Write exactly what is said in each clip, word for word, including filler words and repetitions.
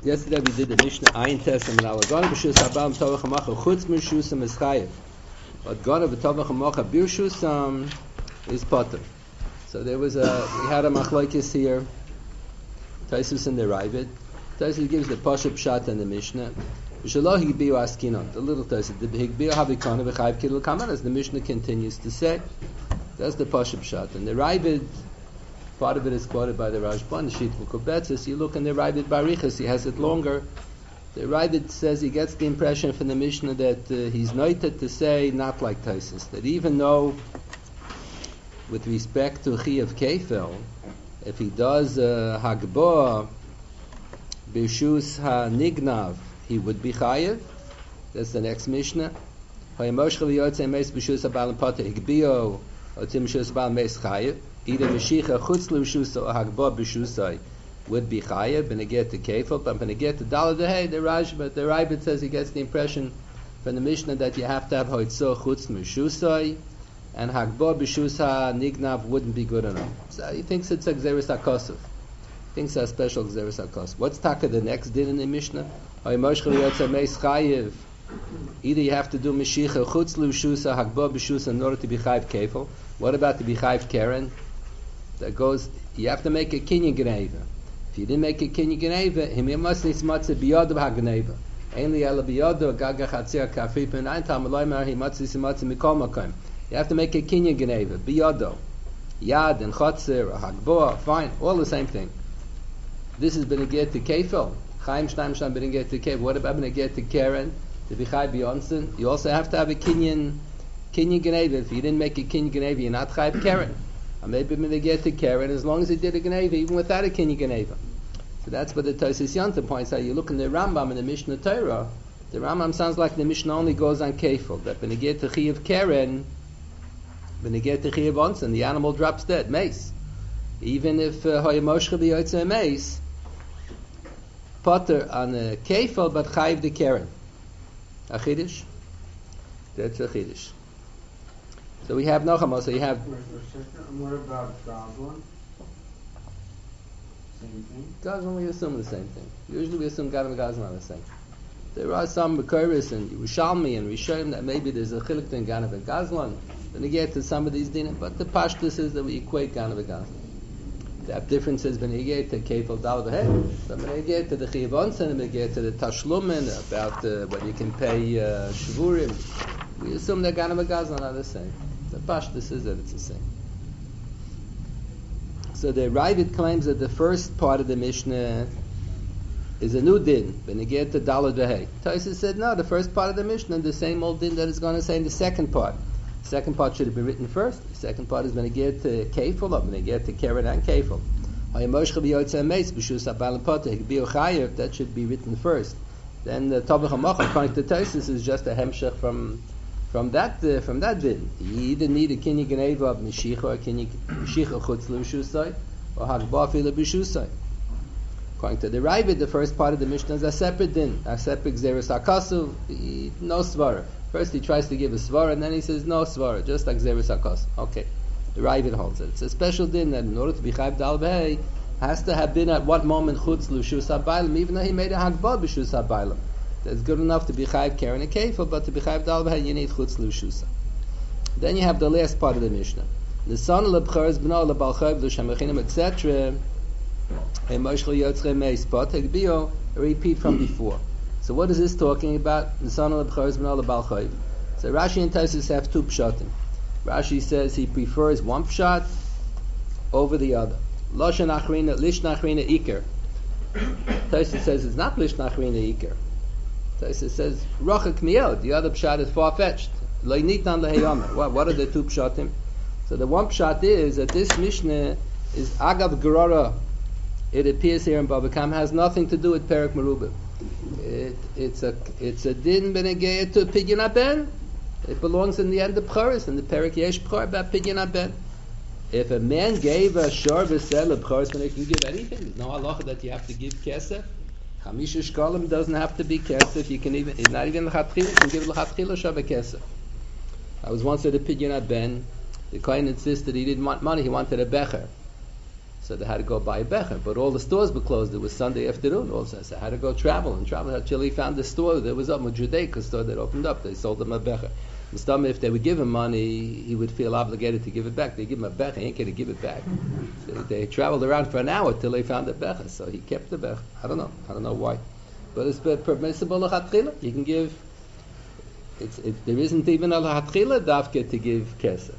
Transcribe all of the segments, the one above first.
Yesterday we did the Mishnah Ayin Tesam and our Gana b'shus habam tovach hamacha chutz m'shusam is chayev. But Gana b'tovach hamacha b'shusam is potter. So there was a we had a machlokes here. Taisus and the Ravid. Taisus gives the pashup pshat and the Mishnah. V'shaloh higbiu askinon. The little Taisus. The higbiu havikana v'chayev kidul kaman, as the Mishnah continues to say. That's the pashup pshat. And the Ravid, part of it is quoted by the Rashban, the Shit Vukobetzis. You look in the Ravid Barichas, he has it longer. The Ravid says he gets the impression from the Mishnah that uh, he's noted to say, not like Taisus, that even though, with respect to Chi of Kefel, if he does uh, Hagboah, Bishus HaNignav, he would be Chayev. That's the next Mishnah. Hayamosh Chaviyotze Meis Bishus HaBalam Potter Higbio, Otim Bishus HaBalam Meis Chayev. Either Meshicha Chutz L'Shusa or Hagbah B'Shusai would be Chayev, and get the Kefil, but when get the Dalad Dehei, the Raj, but the Ravid says he gets the impression from the Mishnah that you have to have Hoitzah Chutz M'Shusai, and Hagbah B'Shusa Nignav wouldn't be good enough. So he thinks it's a Gzeres HaKosov. He thinks it's a special Gzeres HaKosov. What's Taka the next din in the Mishnah? Chayev. Either you have to do Meshicha Chutz L'Shusa, Hagbah B'Shusa in order to be Chayev Kefil. What about to be Chayev Keren? That goes, you have to make a kinyan geneva. If you didn't make a kinyan geneva, him must nis matzah biyadav hageneva. Ainli ela biyadav gaga chatzir kafri penayin tam loymar he matzah nis matzah mikol makom. You have to make a kinyan geneva biyadav, yad and chatzir or hagboah. Fine, all the same thing. This is been get to kefil. Chaim shnaim shnaim been get to kefil. What about been get to keren to be chai beyonsen? You also have to have a kinyan kinyan geneva. If you didn't make a kinyan geneva, you're not chai keren. Maybe when they get to Karen, as long as he did a Geneva, even without a Kinyan Geneva. So that's what the Tosfos Yontif points out. You look in the Rambam in the Mishnah Torah, the Rambam sounds like the Mishnah only goes on Kefil. That when they get to Chi of Karen, when they get to Chi of Onsen, the animal drops dead, mace. Even if Hoyamoshcha b'Yotze mace, Potter on a Kefil, but Chayiv the Karen. A Chiddush? That's a Chiddush. So we have Nocham. So you have. What about Goslin? Same thing. Goslin, we assume the same thing. Usually we assume Gad and Goslin are the same. There are some Bekoris and Yerushalmi and Rishayim that maybe there's a chilik in Gad and Goslin. Then you get to some of these dinim, but the pashtus is that we equate Gad and Goslin. There are differences when you get to Kefil Dal V'Hei. So when you get to the Chi of Onsen, when you get to the Tashlumin about uh, what you can pay uh, Shvurim, we assume that Gad and Goslin are the same. The pashtus is that it's the same. So the Ravid claims that the first part of the Mishnah is a new din, when you get to Dalad V'Hei. Tosfos said no, the first part of the Mishnah, the same old din that is going to say in the second part. The second part should have been written first. The second part is when you get to Kefil, or when you get to Keren and Kefil. That should be written first. Then the Tovach HaMocha, according to Tosfos, is just a hemshech from From that, uh, from that din, you either need a kinyan geneva of Meshicha or kinyan Meshicha chutz l'Shusai or Hagbah fila b'Shusai. According to the Ravid, the first part of the Mishnah is a separate din, a separate Gzeres HaKasuv, no svara. First he tries to give a svara, and then he says no svara, just like Gzeres HaKasuv. Okay, the Ravid holds it. It's a special din that in order to be chayv dal b'hei, has to have been at what moment chutz l'Shus HaBailam, even though he made a Hagbah b'Shus HaBailam. That's good enough to be chayiv keren and kefil, but to be chayiv dal b'hei, you need chutz l'shusa. Then you have the last part of the Mishnah. The son of lebchar b'no lebal chayiv l'shamechinim et cetera. A moshchel yotzre meis pot hagbio. A repeat from before. So what is this talking about? The son of lebchar b'no lebal chayiv. So Rashi and Tosfos have two pshatim. Rashi says he prefers one pshat over the other. Loshan achrina lish nachrina iker. Tosfos says it's not lish nachrina iker. So it says Rochak Miel. The other pshat is far fetched. Lo nitan leheyomer. What what are the two pshatim? So the one pshat is that this Mishnah is agav gerara. It appears here in Bava Kama has nothing to do with Perek Merubah. It it's a it's a din benegeya to pidyon haben. It belongs in the end of B'choros, in the Perek Yesh B'chor about pidyon haben. If a man gave a shor v'sel of B'choros, then he can give anything. There's no halacha that you have to give kesef. Chamisha shkolim doesn't have to be kesef. You can even, it's not even l'chatchila, you can give l'chatchila shav a kesef. I was once at a pidyon haben. The kohen insisted he didn't want money, he wanted a becher. So they had to go buy a becher. But all the stores were closed. It was Sunday afternoon also. So I had to go travel and travel until he found the store that was up, a Judaica store that opened up. They sold him a becher. Instead, if they would give him money, he would feel obligated to give it back. They give him a becher, he ain't going to give it back. So they traveled around for an hour till they found the becher. So he kept the becher. I don't know. I don't know why. But it's permissible l'chatchila. You can give. It's, it, there isn't even a l'chatchila dafke to give kesef.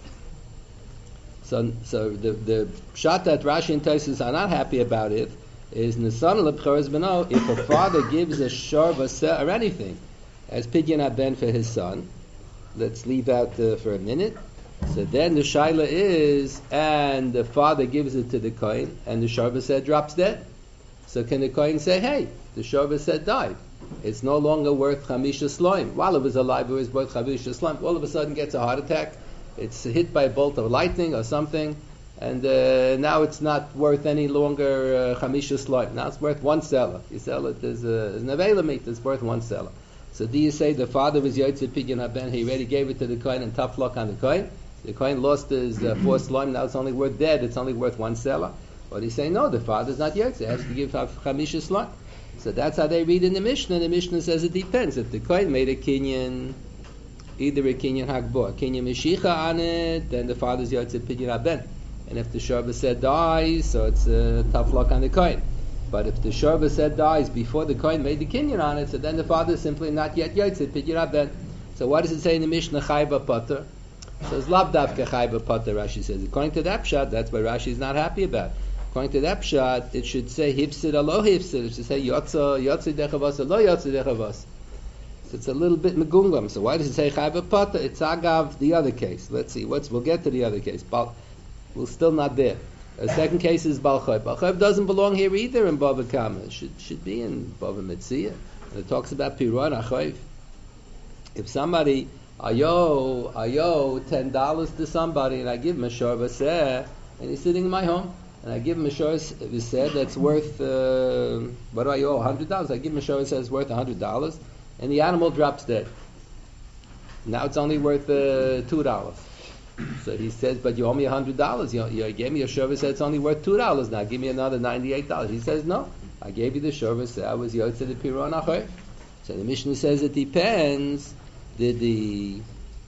So, so the the shot that Rashi and Tosfos are not happy about it is Nisan lebchoros beno. If a father gives a shor vaseh or anything as pidyon haben for his son, let's leave out uh, for a minute. So then the shaila is, and the father gives it to the kohen, and the shor vaseh drops dead. So can the kohen say, hey, the shor vaseh died. It's no longer worth chamisha sloim. While it was alive, it was worth chamisha sloim. All of a sudden gets a heart attack. It's hit by a bolt of lightning or something, and uh, now it's not worth any longer chamisha uh, sloim. Now it's worth one seller. You sell it as, a, as an avela meat, it's worth one seller. So do you say the father was yotzei pidyon haben, he already gave it to the kohen and tough luck on the kohen? The kohen lost his uh, four sloim, now it's only worth dead, it's only worth one seller? Or do you say no, the father's not yotzei, he has to give chamisha sloim? So that's how they read in the Mishnah. The Mishnah says it depends. If the kohen made a kinyan, either a kinyan hagbo, a kinyan mishicha on it, then the father's yotzei pidyon haben. And if the shor vaseh dies, so it's a uh, tough luck on the kohen. But if the shor vaseh dies before the kohen made the kinyan on it, so then the father is simply not yet yotzei pidyon haben. So what does it say in the Mishnah? Chayva pater. So it's lav davke chayva pater. Rashi says according to that pshat, that's what Rashi is not happy about. According to that pshat, it should say hifsid alo hifsid. It should say yotza yotzi dechavas alo yotzi dechavas. So it's a little bit megungam. So why does it say chayva pater? It's agav the other case. Let's see. What's we'll get to the other case. But we're still not there. The second case is balchoy. Balchoy doesn't belong here either in Bava Kama. It should should be in Bava Metzia. And it talks about piron achoy. If somebody ayo ayo ten dollars to somebody and I give him a shor vaseh and he's sitting in my home. And I give him a shor vaseh that's worth, uh, what do I owe, one hundred dollars. I give him a shor vaseh that's worth one hundred dollars, and the animal drops dead. Now it's only worth uh, two dollars. So he says, but you owe me one hundred dollars. You, you gave me a shor vaseh that's only worth two dollars. Now give me another ninety-eight dollars. He says, no, I gave you the shor vaseh. I was yotzei the piron achoy. So the Mishnah says it depends. Did the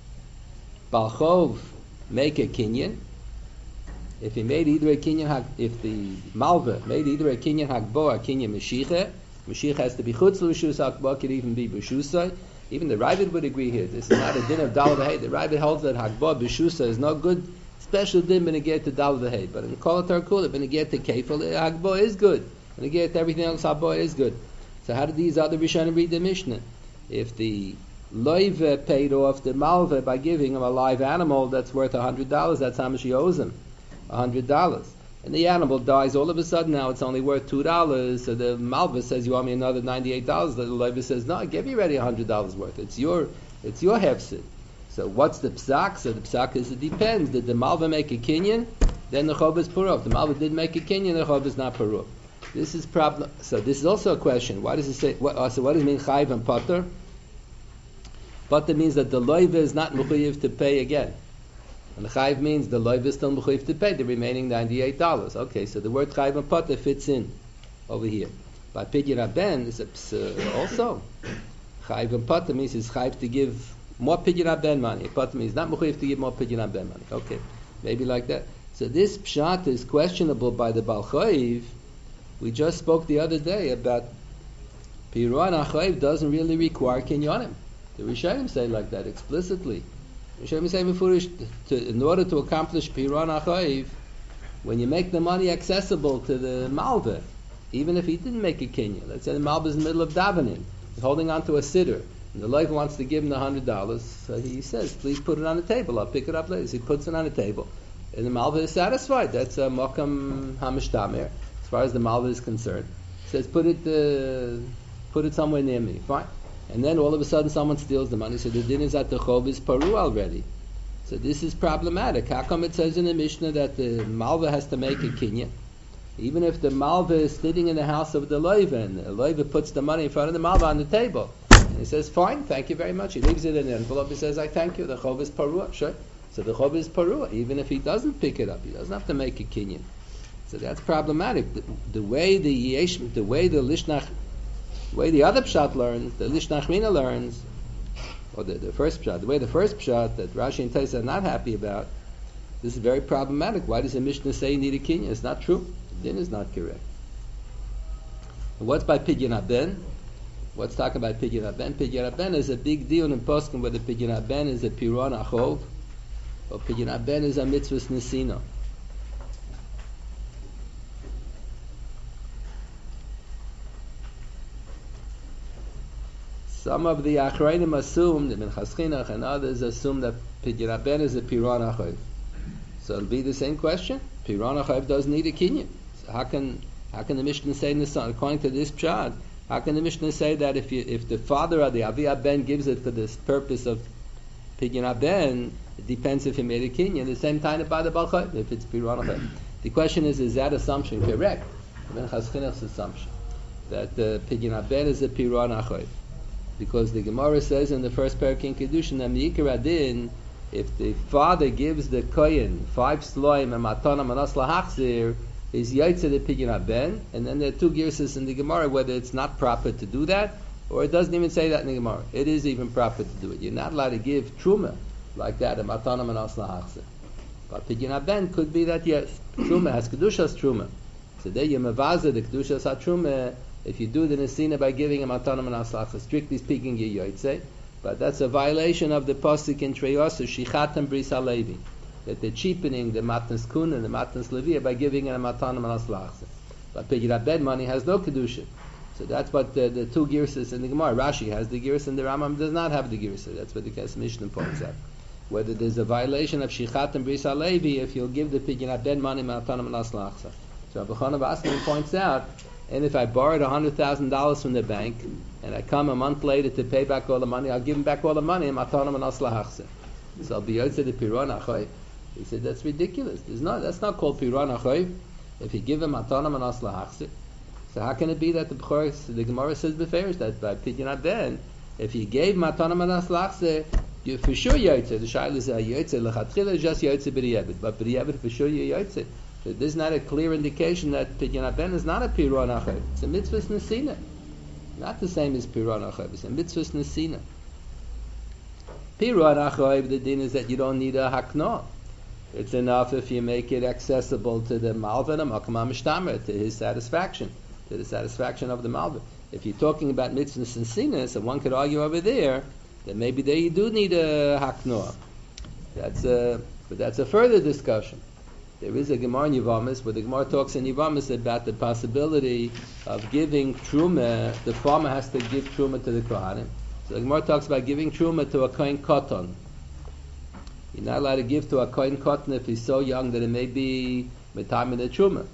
balchov make a kinyan? If he made either a kinyan, if the malva made either a kinyan hagbo or a kinyan meshicha, meshicha has to be chutz l'rishus hakbo, could even be b'shusay. Even the Ravid would agree here. This is not a din of dal v'hei. The Ravid holds that hagbo b'shusay is no good special din b'negeh to dal v'hei. But in kol tarkula b'negeh to kefil, hagbo is good. B'negeh to everything else, hagbo is good. So how do these other Rishonim read the Mishnah? If the loive paid off the malva by giving him a live animal that's worth a hundred dollars, that's how much he owes him. A hundred dollars, and the animal dies. All of a sudden, now it's only worth two dollars. So the malva says, "You owe me another ninety-eight dollars." The loiva says, "No, I gave you already a hundred dollars worth. It's your, it's your hefsid." So what's the psak? So the psak is it depends. Did the malva make a kinyan? Then the chov is purov. The malva did make a kinyan. The chov is not purov. This is problem. So this is also a question. Why does it say? What, uh, so what does it mean chayv and pater? Pater means that the loiva is not mechuyev to pay again. And the chayv means the loiv is still mechuyev to pay the remaining ninety-eight dollars. Okay, so the word chayv and pater fits in over here. By pidyon haben is uh, also chayv and pater means it's chayv to give more pidyon haben money. Pater means not mechuyev to give more pidyon haben money. Okay, maybe like that. So this pshat is questionable by the Baal Chayv. We just spoke the other day about piron achayv doesn't really require kinyanim. The Rishonim say like that explicitly. Rishonim say mefurish, to, in order to accomplish piron achayiv, when you make the money accessible to the malva, even if he didn't make a kinyan, let's say the malva is in the middle of davening, he's holding on to a siddur, and the loiv wants to give him the hundred dollars, so he says, please put it on the table, I'll pick it up later. So he puts it on the table, and the malva is satisfied. That's a mokam hamishtamer, as far as the malva is concerned. He says, put it, uh, put it somewhere near me. Fine. And then all of a sudden someone steals the money, so the din is that the chov is paru already. So this is problematic. How come it says in the Mishnah that the malva has to make a kinyan? Even if the malva is sitting in the house of the loiva, and the loiva puts the money in front of the malva on the table, and he says, fine, thank you very much. He leaves it in an envelope, he says, I thank you, the chov is paru. Sure. So the chov is paru, even if he doesn't pick it up, he doesn't have to make a kinyan. So that's problematic. The, the way the Yesh, the way the Lishnach, the way the other pshat learns, the Lishnach Mina learns, or the, the first pshat, the way the first pshat that Rashi and Taisa are not happy about, this is very problematic. Why does the Mishnah say you need a kinyan? It's not true. The din is not correct. And what's by Pidyon Haben? What's talking about Pidyon Haben? Pidyon Haben is a big deal in Poskim whether Pidyon Haben is a Piron Achov or Pidyon Haben is a Mitzvahs Nesina. Some of the Achrayim assume, the Minchas Chinuch and others assume that Pidyon Haben is a Piron Achov. So it'll be the same question. Piron Achov doesn't need a kinyan. So how can how can the Mishnah say in the son? According to this pshat, how can the Mishnah say that if you, if the father of the Avi Haben gives it for this purpose of Pidyon Haben, it depends if he made a kinyan. The same time about the Baal Chayv, if it's Piron Achov. The question is, is that assumption correct? The Minchas Chinuch's assumption that the Pidyon Haben is a Piron Achov, because the Gemara says in the first parak in Kedushin, Am Yikar Adin, if the father gives the kohen five sloim and matana manas lahachzir, is yaitze the Pidyon Haben, and then there are two girses in the Gemara whether it's not proper to do that, or it doesn't even say that in the Gemara. It is even proper to do it. You're not allowed to give truma like that, a matana manas lahachzir. But Pidyon Haben could be that yes, truma has kedushas truma. So there you mavaza the kedushas ha-truma. If you do the nesina by giving a matana manas lahachzir, strictly speaking, you yaitze. But that's a violation of the pasuk in Treyos, Shichatam Bris Halevi, that they're cheapening the matnas kun and the matnas levi by giving it a matana manas lahachzir. But Pidyon Haben money has no kedusha, so that's what the, the two girses in the Gemara. Rashi has the girs and the Rambam does not have the girsa. That's what the Kes Mishnah points out. Whether there's a violation of Shichatam Bris Halevi if you'll give the Pidyon Haben money matana manas lahachzir. So Rabbi Chana Basman points out, and if I borrowed one hundred thousand dollars from the bank, and I come a month later to pay back all the money, I'll give him back all the money, and matana manas lahachzir. So I'll be yotze the Piron Achov. He said, that's ridiculous. There's not, that's not called Piron Achov. If you give him matana manas lahachzir, so how can it be that the Bechor, the Gemara says beferish that by Pidyon Haben, if you gave matana manas lahachzir, you for sure yotze. The shaila is a yotze lechatchila, just yotze b'riyabit, but b'riyabit for sure you yotze. So this is not a clear indication that Pidyon Haben is not a Piron Achov. It's a mitzvahs nesina. Not the same as Piron Achov. It's a mitzvahs nesina. Piron Achov, the din is that you don't need a hakno. It's enough if you make it accessible to the malvin, a makam mishtamer, to his satisfaction, to the satisfaction of the malvin. If you're talking about mitzvahs nesina, so one could argue over there that maybe there you do need a hakno. That's a, but that's a further discussion. There is a Gemara in Yevamis where the Gemara talks in Yevamis about the possibility of giving truma. The farmer has to give truma to the kohanim. So the Gemara talks about giving truma to a kohen koton. You're not allowed to give to a kohen koton if he's so young that it may be metam in the truma.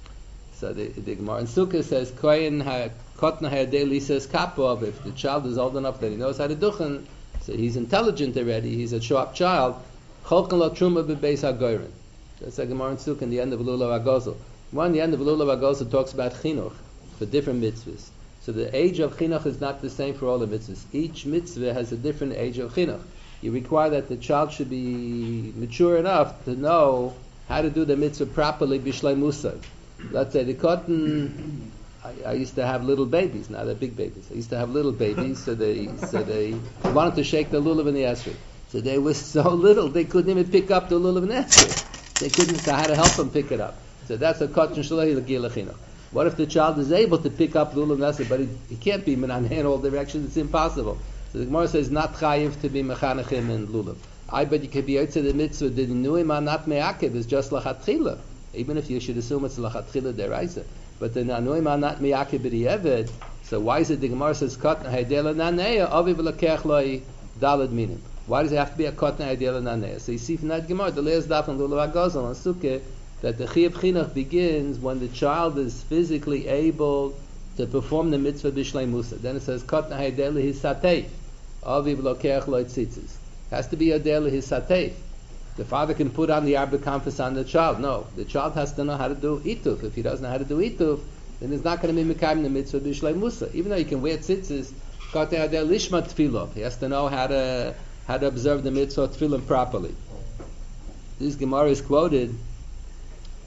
So the, the Gemara in Sukkah says kohen koton hayadeli says kapov. If the child is old enough that he knows how to duchen, so he's intelligent already. He's a sharp child. Cholkan lo truma bebeis hagoyrin. That's a Gemara in Sukkah in the end of Lulav Agozl. One, the end of Lulav Agozl talks about chinuch for different mitzvahs. So the age of chinuch is not the same for all the mitzvahs. Each mitzvah has a different age of chinuch. You require that the child should be mature enough to know how to do the mitzvah properly, bishlei musar. Let's say the cotton. I, I used to have little babies. Now they're big babies. I used to have little babies, so they so they wanted to shake the lulav in the esrog. So they were so little they couldn't even pick up the lulav in the esrog. They couldn't, so I had to help them pick it up. So that's a katan shlehi l'gil chinuch. What if the child is able to pick up lulav nasa, but he, he can't be minaneh in all directions? It's impossible. So the Gemara says not chayiv to be mechanechim in lulav. I bet you could be out to the mitzvah. The nuim are not me'akev. It's just lachatchila. Even if you should assume it's lachatchila deraisa, but the nuim are not me'akev b'di'eved. So why is it the Gemara says katan haydela naneya aviv lekech loy dalad minim? Why does it have to be a katan haydela naneya? So you see from that Gemara, the last daf on Lulav Agozl on Sukkah, that the chiyuv chinuch begins when the child is physically able to perform the mitzvah bishlei musa. Then it says katan haydela his sateif aviv lekech loy tzitzis. Has to be a del his sateif. The father can put on the arba kanfas on the child. No, the child has to know how to do ituf. If he doesn't know how to do ituf, then he's not going to be mekayim the mitzvah b'shlei musa. Even though he can wear tzitzis, katan haydel lishma tefillah. He has to know how to how to observe the mitzvah tefillah properly. This Gemara is quoted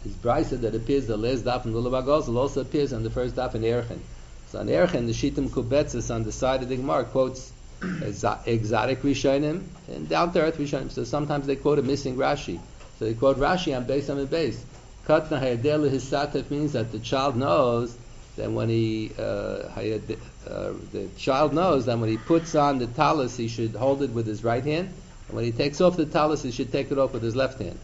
is brisa that appears the last daf in Lulav HaGozel also appears on the first daf in Erchen. So on Erchen, the Shittim Kubetzis on the side of the Gemara quotes exotic Rishonim and down to earth Rishonim. So sometimes they quote a missing Rashi. So they quote Rashi on Beis Amid Beis. Katna hayadeh lehisatef means that the child knows that when he uh, hayad, uh, the child knows that when he puts on the talis, he should hold it with his right hand, and when he takes off the talis, he should take it off with his left hand.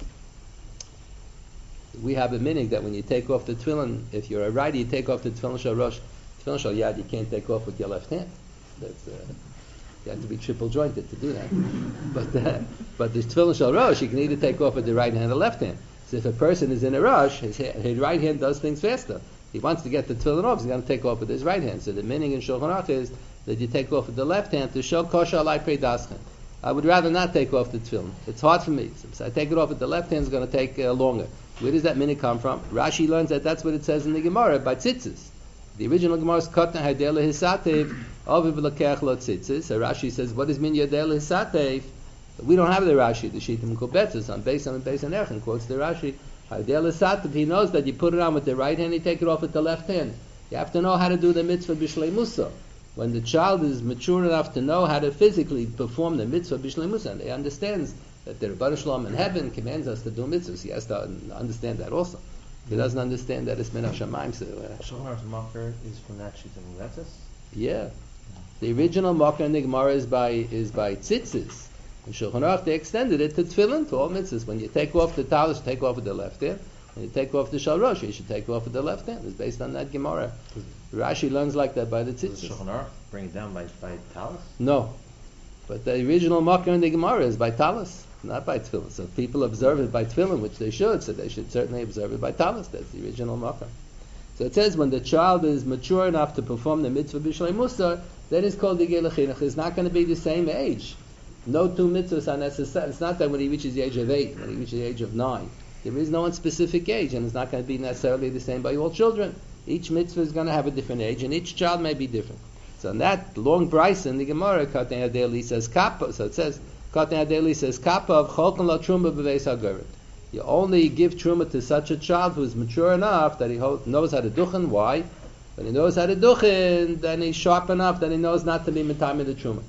We have a meaning that when you take off the tefillin, if you're a righty, you take off the tefillin shal rosh, tefillin shal yad, you can't take off with your left hand. That's uh, you have to be triple jointed to do that. but uh, but the tefillin shal rosh, you can either take off with the right hand or left hand. So if a person is in a rush, his, his right hand does things faster. He wants to get the tefillin off, so he's going to take off with his right hand. So the meaning in Shulchan Aruch is that you take off with the left hand to show kosher alai prei daschen. I would rather not take off the tefillin. It's hard for me. So I take it off with the left hand, it's going to take uh, longer. Where does that meaning come from? Rashi learns that that's what it says in the Gemara by tzitzis. The original Gemara is Kotna Hadela Hisatev Aviv Lakech Lo Tzitzis. So Rashi says, what does mean Yadela Hisatev? We don't have the Rashi. The Shittim Kubetzis on Beis Amid Beis and Erchen quotes the Rashi. Hadela Hisatev. He knows that you put it on with the right hand, you take it off with the left hand. You have to know how to do the mitzvah Bishlei Musa. When the child is mature enough to know how to physically perform the mitzvah Bishlei Musa, and he understands that the Rebbeinu Shalom in heaven commands us to do mitzvahs, he has to understand that also. He doesn't understand that it's min hashamayim. So, uh, Shulchan Aruch's makar is from that Shittim Kubetzis? Yeah. The original makar in the Gemara is by is by tzitzis. In Shulchan Aruch they extended it to tefillin, to all mitzvahs. When you take off the talis, take off with the left hand. When you take off the shal rosh, you should take off with the left hand. It's based on that Gemara. Rashi learns like that by the tzitzis. Does Shulchan Aruch bring it down by, by talis? No. But the original makar in the Gemara is by talis, not by tefillin. So if people observe it by tefillin, which they should, so they should certainly observe it by talis. That's the original makar. So it says when the child is mature enough to perform the mitzvah b'shlei musar, then it's called the gei lechinuch. It's not going to be the same age. No two mitzvahs are necessary. It's not that when he reaches the age of eight, when he reaches the age of nine. There is no one specific age, and it's not going to be necessarily the same by all children. Each mitzvah is going to have a different age, and each child may be different. So in that long brisa in the Gemara, Katan Hadeli says kappa. So it says Katan Hadeli says kappa of cholkan la truma b'veis hagoret. You only give truma to such a child who is mature enough that he knows how to duchen. Why? When he knows how to duchen, then he's sharp enough that he knows not to be mitame the truma.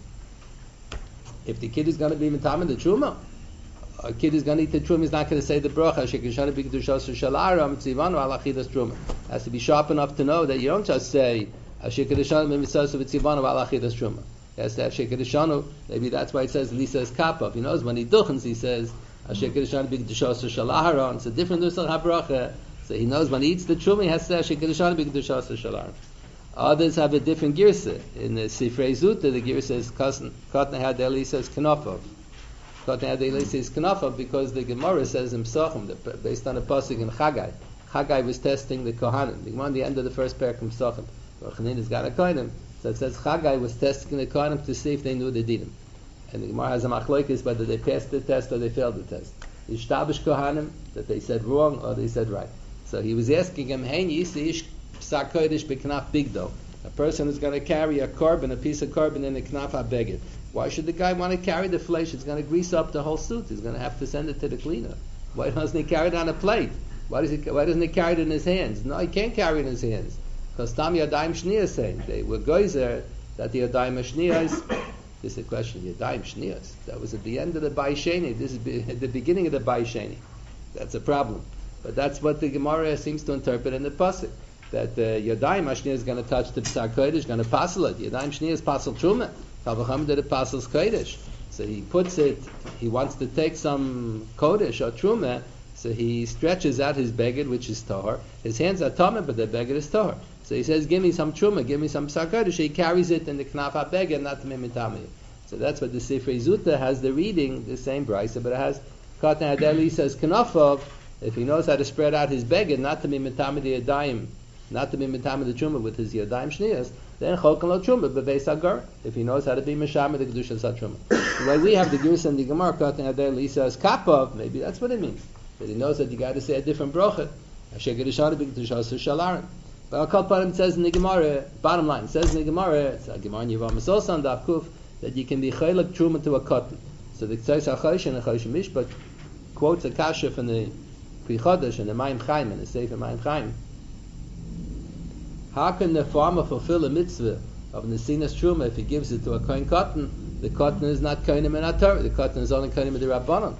If the kid is going to be mitame the truma, a kid is going to eat the truma, he's not going to say the bracha. Shekishana b'kedushas shalaram tzivanu al achidas truma. Has to be sharp enough to know that you don't just say shekishana b'mitzvah v'tzivanu al achidas truma. He has to have shekishanu. Maybe that's why it says Lisa is kappa. He knows when he duchens, he says shekishana b'kedushas shalaram. It's a different nusach habracha. So he knows when he eats the truma, he has to say shekishana b'kedushas shalaram. Others have a different girsa. In the Sifrei Zuta, the girsa is Katan Hadeli says Knofov. Katan Hadeli says Knofov because the Gemara says in Psachim, based on a pasuk in Chagai. Chagai was testing the Kohanim. The Gemara, at the end of the first parak in Psachim, Chanin has got a Kohanim. So it says Chagai was testing the Kohanim to see if they knew the dinim. And the Gemara has a machlokes whether they passed the test or they failed the test. The Shtabish Kohanim, that they said wrong or they said right. So he was asking him, Hein Yisish Psak Kodesh B'Knaf Bigdo. A person is going to carry a carbon, a piece of carbon in a knaf habeged. Why should the guy want to carry the flesh? It's going to grease up the whole suit. He's going to have to send it to the cleaner. Why doesn't he carry it on a plate? Why does he? Why doesn't he carry it in his hands? No, he can't carry it in his hands. Because Tam Yadayim Shniya saying they were geyser that the Yadayim Shniyas. This is a question. Yadayim Shniyas. That was at the end of the Baysheni. This is be, at the beginning of the Baysheni. That's a problem. But that's what the Gemara seems to interpret in the pasuk. That uh, Yadayim Shniya is going to touch the Psar Kodesh, going to passel it. Yadayim Shniya is passel Truma. Kavacham did it passels Kodesh. So he puts it, he wants to take some Kodesh or Truma, so he stretches out his beged, which is Tahor. His hands are Tameh, but the beged is Tahor. So he says, give me some Truma, give me some Psar Kodesh. He carries it in the Knaf HaBeged, not to Mimitami. So that's what the Sifrei Zuta has the reading, the same brisa, but it has Katan Hadeli says Knafov, if he knows how to spread out his beged, not to be Mitami the Yadayim, not to be mitama the truma with his yadayim shniyas, then chokan lo truma bebeis hagar. If he knows how to be mishama the kedusha sa truma. The way we have the Gerus and the Gemara, Katan Hadeli says kapov, maybe that's what it means. That he knows that you got to say a different bracha. Asher kedusha be kedusha sa shalarim. But Al Kol Panim says in the Gemara, bottom line says in the Gemara, it's a Gemara in Yevam Masosan Daf Kuf, that you can be chaylik truma to a katan. So the Tzais HaChosh and the Chosh Mishpat quotes a kasha from the Pri Chodesh and the Mayim Chaim and the Sefer Mayim Chaim. How can the farmer fulfill a mitzvah of Nesinas Truma if he gives it to a Kohen Katan? The Katan is not Kohenim Min HaTorah. The Katan is only Kohenim Min Rabbanon.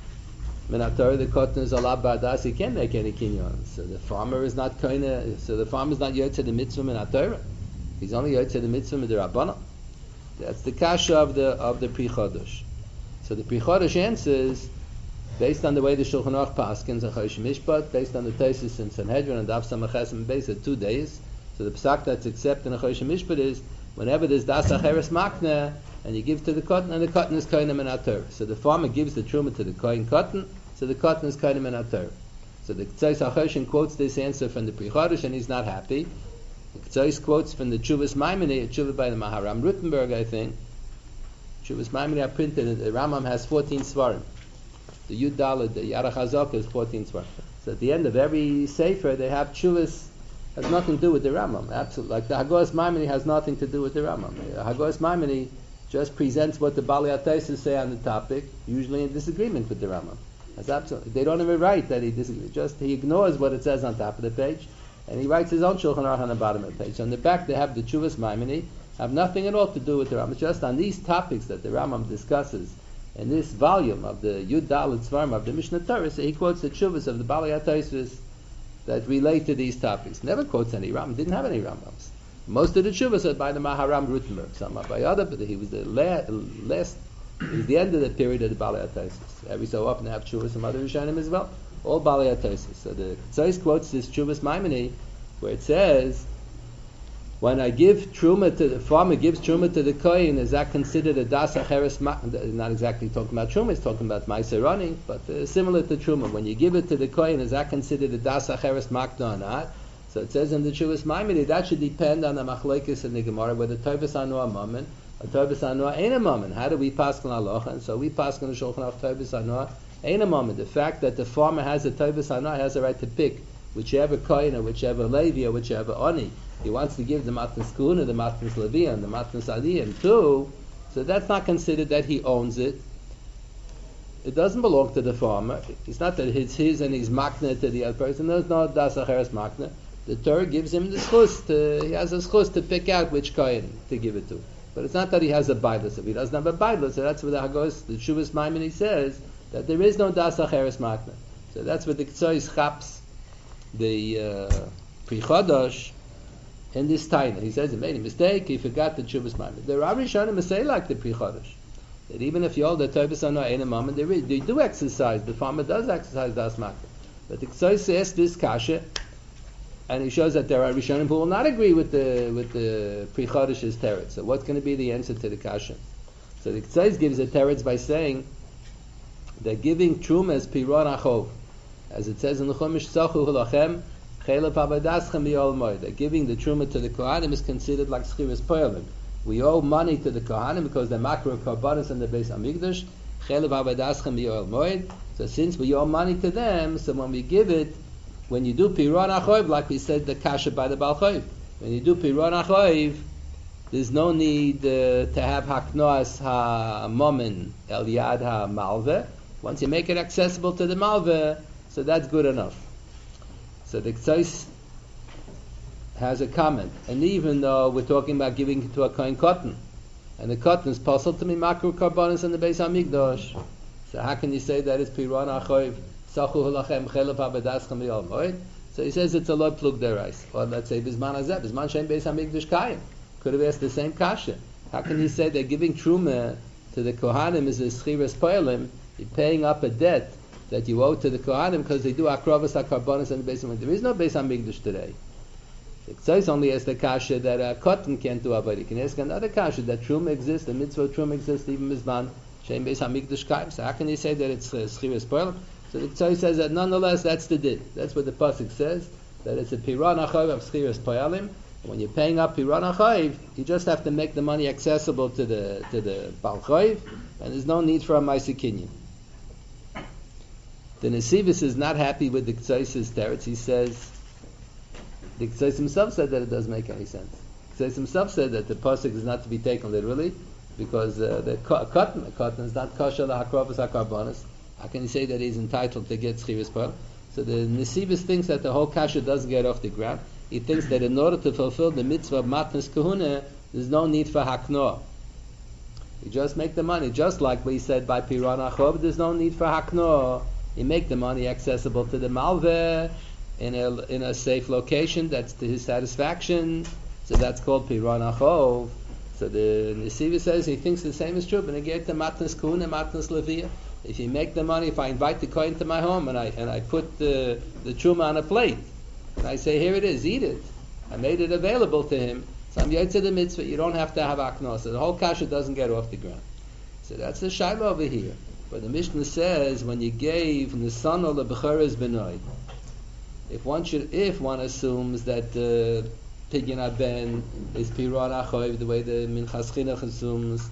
Min HaTorah, the Katan is Allah Bardas. He can't make any kinyan. So the farmer is not Kohen. So the farmer is not Yotze the mitzvah Min HaTorah. He's only Yotze the mitzvah Min Rabbanon. That's the kasha of the of the Pri Chodesh. So the Pri Chodesh answers based on the way the Shulchan Aruch paskins and Chodesh Mishpat, based on the Taisus in Sanhedrin and Daf Samachas and Beis at two days. So the psak that's accepted in Chodesh Mishpat is whenever there's das acheres makna and you give to the cotton, and the cotton is kohen min haTorah. So the farmer gives the truma to the kohen cotton, so the cotton is kohen min haTorah. So the K'tzais HaChoshen quotes this answer from the Pri Chodesh and he's not happy. The K'tzais quotes from the Chuvas Maimoni, a Chuvah by the Maharam Rutenberg, I think. Chuvas Maimoni are printed, the Rambam has fourteen svarim. The Yud Daled, the Yarach HaZok is fourteen svarim. So at the end of every Sefer they have Chuvas. Has nothing to do with the Rambam. Absolutely, like the Hagos Maimoni has nothing to do with the Rambam. The Hagos Maimoni just presents what the Bali Ataisis say on the topic, usually in disagreement with the Rambam. That's absolutely. They don't even write that he disagrees. Just he ignores what it says on top of the page, and he writes his own Shulchan Aruch on the bottom of the page. So on the back they have the Chuvas Maimoni, have nothing at all to do with the Rambam. It's just on these topics that the Rambam discusses in this volume of the Yud Daled Svarim of the Mishnah Torah. So he quotes the Chuvas of the Bali Ataisis that relate to these topics. Never quotes any Rambam. Didn't have any Rambams. Most of the Chuvas are by the Maharam Rutenberg. Some are by other, but he was the la- last. It was the end of the period of the Balei HaTosfos. Every so often they have Chuvas from other Rishonim as well. All Balei HaTosfos. So the Tzais quotes this Chuvas Maimoni, where it says, when I give truma to the farmer gives truma to the kohen, is that considered a das acheres? Not exactly talking about truma; it's talking about ma'aserani, but uh, similar to truma. When you give it to the kohen, is that considered a das acheres makna or not? So it says in the Chuvas Maimoni that should depend on the machlokes and the Gemara whether tovus anu a mammon or tovus anu ain't a mammon. How do we pass on halacha? And so we pass on the Shulchan Aruch tovus anu ain't a mammon. The fact that the farmer has a tovus anu has a right to pick whichever kohen or whichever levi or whichever oni he wants to give the matnas kun or the matnas levi and the matnas aliyah too. So that's not considered that he owns it. It doesn't belong to the farmer. It's not that it's his and he's makna to the other person. There's no das acheres makna. The Torah gives him the schus to, he has a schus to pick out which kohen to give it to. But it's not that he has a bailus. If he doesn't have a bailus, so that's what the Hagos, the Chuvas Maimoni says, that there is no das acheres makna. So that's what the Ktsois chaps the uh, Pri Chodesh in this taina. He says he made a mistake, he forgot the Chuvas Maimoni. There are Rishonim who say like the Pri Chodesh, that even if you hold the tovus anu ein a mammon, they, re- they do exercise, the farmer does exercise das makna. But the Ktsois says this kasha, and he shows that there are Rishonim who will not agree with the with the Pri Chodesh's teretz. So what's going to be the answer to the kasha? So the Ktsois gives a teretz by saying that giving truma is piron achov, as it says in the Chumash, Tzachu hulachem chelev havadaschem b'yol moed. That giving the truma to the kohanim is considered like schiras poyalim. We owe money to the kohanim because they're makro karbanos and the Beis Hamikdash. Chelev havadaschem b'yol moed. So since we owe money to them, so when we give it, when you do piron achoiv, like we said, the kasha by the Baal Choiv, when you do piron achoiv, there's no need uh, to have haknoas ha-momen el yad ha-malveh. Once you make it accessible to the malveh, so that's good enough. So the Ktsois has a comment, and even though we're talking about giving it to a kohen cotton, and the cotton is possible to be makro karbonis in the Beis Hamikdash, so how can you say that it's piron achoiv? So he says it's a lo plug derais. Or let's say bisman hazeh, bisman shem Beis Hamikdash kayim. Could have asked the same kasha. How can you say that giving truma to the kohanim is a schiras poyalim? You're paying up a debt that you owe to the kohanim because they do akrovas akarbonis and the Beis Hamikdash. There is no Beis Hamikdash today. The Ktsois only asked the kasha that a cotton can't do avodah. You can ask another kasha that truma exists, the mitzvah of truma exists even bisman shem Beis Hamikdash kayim. So how can you say that it's uh, schiras poyalim? So the Ktsois says that nonetheless that's the din. That's what the pasuk says, that it's a piran achayiv of schiras poyalim. When you're paying up piran achayiv, you just have to make the money accessible to the to the Baal Choiv, and there's no need for a ma'aser kinyan. The Nesivis is not happy with the Ktsois' teretz. He says the Ktsois himself said that it doesn't make any sense. The Ktsois himself said that the pasuk is not to be taken literally because uh, the cotton, the cotton is not kosher lahakrovas hakarbonis. How can you say that he's entitled to get schiras poyalim? So the Nesivus thinks that the whole kasha doesn't get off the ground. He thinks that in order to fulfill the mitzvah of matnas kahuna, there's no need for haknoah. You just make the money, just like we said by Piran Achov, there's no need for haknoah. You make the money accessible to the malveh in a in a safe location. That's to his satisfaction. So that's called Piran Achov. So the Nesiva says he thinks the same is true. But again, to matnas kahuna, matnas leviyah. If you make the money, if I invite the kohen to my home and I and I put the the truma on a plate, and I say, here it is, eat it. I made it available to him. So I'm yotze the mitzvah. You don't have to have aknos. So the whole kasha doesn't get off the ground. So that's the shaila over here. But the Mishnah says when you gave nisano lebecharas benoid, if one should, if one assumes that the uh, pidyon ben is piron achoiv, the way the minchas chinuch assumes,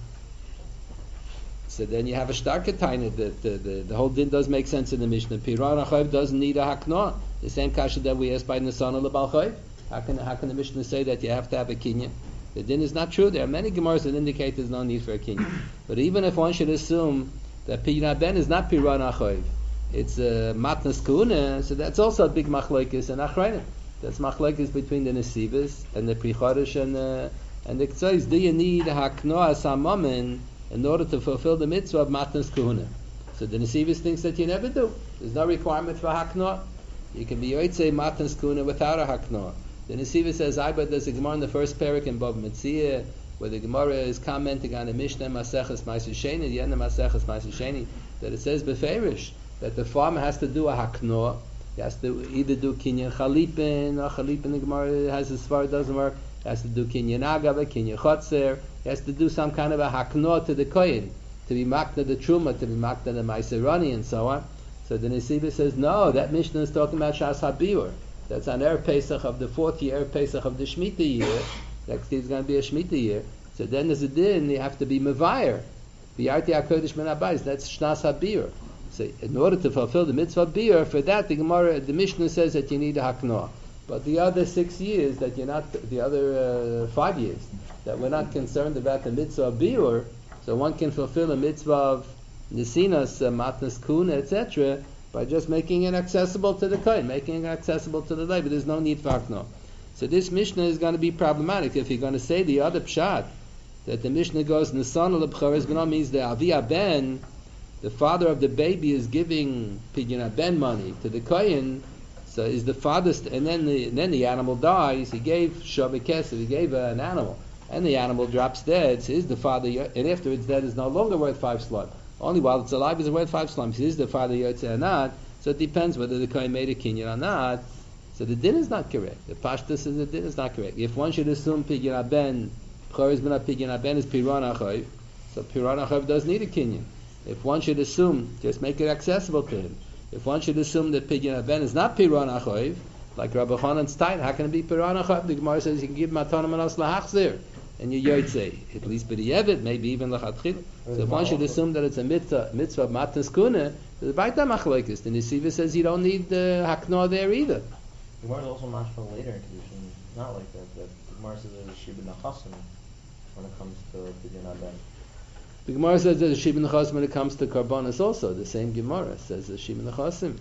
so then you have a starker taina that the, the, the whole din does make sense in the Mishnah. Piron achoiv doesn't need a haknoah. The same kasha that we asked by nisano lebalchoiv. How can how can the Mishnah say that you have to have a kinyan? The din is not true. There are many gemaras that indicate there's no need for a kinyan. But even if one should assume that pidyon ben is not piran achoiv, it's a uh, matnas kahuna, so that's also a big machlokes and achrayim. That's machlokes between the nesivas and the prichodesh and the and the ktsois. Do you need haknoah samamin in order to fulfill the mitzvah of matnas kahuna? So the nesivas thinks that you never do. There's no requirement for haknoah. You can be yotzei matnas kahuna without a haknoah. The Nesiva says, I but there's a Gemara in the first parak in Bava Metzia, where the Gemara is commenting on the Mishnah Maseches Ma'aser Sheni, the end of Maseches Ma'aser Sheni, that it says beferish that the farmer has to do a haknoah. He has to either do kinyan chalipin, or chalipin the Gemara has as far it doesn't work. He has to do kinyan agava, kinyan chotzer. He has to do some kind of a haknoah to the kohen, to be makna the truma, to be makna the ma'aserani, and so on. So the Nesiva says, no, that Mishnah is talking about Shas HaBiur. That's on Erev Pesach of the fourth year, Erev Pesach of the Shemitah year. Next year is going to be a Shemitah year. So then there's a din, you have to be Mevayer. V'yarti HaKodesh Min HaBayis. That's Shnas HaBiur. So in order to fulfill the mitzvah of Biur, for that the Gemara, the Mishnah says that you need a Haknoah. But the other six years that you're not, the other uh, five years, that we're not concerned about the mitzvah of Biur, so one can fulfill a mitzvah of Nesinas, uh, Matnas Kuna, et cetera, by just making it accessible to the kohen, making it accessible to the lay, but there's no need for haknoah. So this Mishnah is going to be problematic if you're going to say the other pshat, that the Mishnah goes, Nisana lebcharas b'no means the avi ben, the father of the baby is giving pidyon ben money to the kohen, so is the father, st- and then the and then the animal dies, he gave shaveh kesef, he gave uh, an animal, and the animal drops dead, so is the father, and after it's dead is no longer worth five slot. Only while it's alive is it worth five slams. Is the father yotze or not? So it depends whether the kohen made a kinyan or not. So the din is not correct. The pashtus is the din is not correct. If one should assume pidyon ben, b'choris ben pidyon ben is piran achoiv, so piran achoiv does need a kinyan. If one should assume, just make it accessible to him. If one should assume that pidyon ben is not piran achoiv, like Rabbi Chanan Stein, how can it be piran achoiv? The Gemara says you can give matanim manas lahachzir. And you yotze, at least b'di'evet, maybe even l'chatchila. So if one should assume that it's a mitzvah, mitzvah of matnas kuna, the baita machlokes. The Nesiva says you don't need the uh, haknoah there either. The Gemara is also mashma later in tradition, not like that. That the Gemara says there's a shibud nachasim when it comes to pidyon ben. The Gemara says there's a shibud nachasim when it comes to karbanos also. The same Gemara says there's shibud nachasim.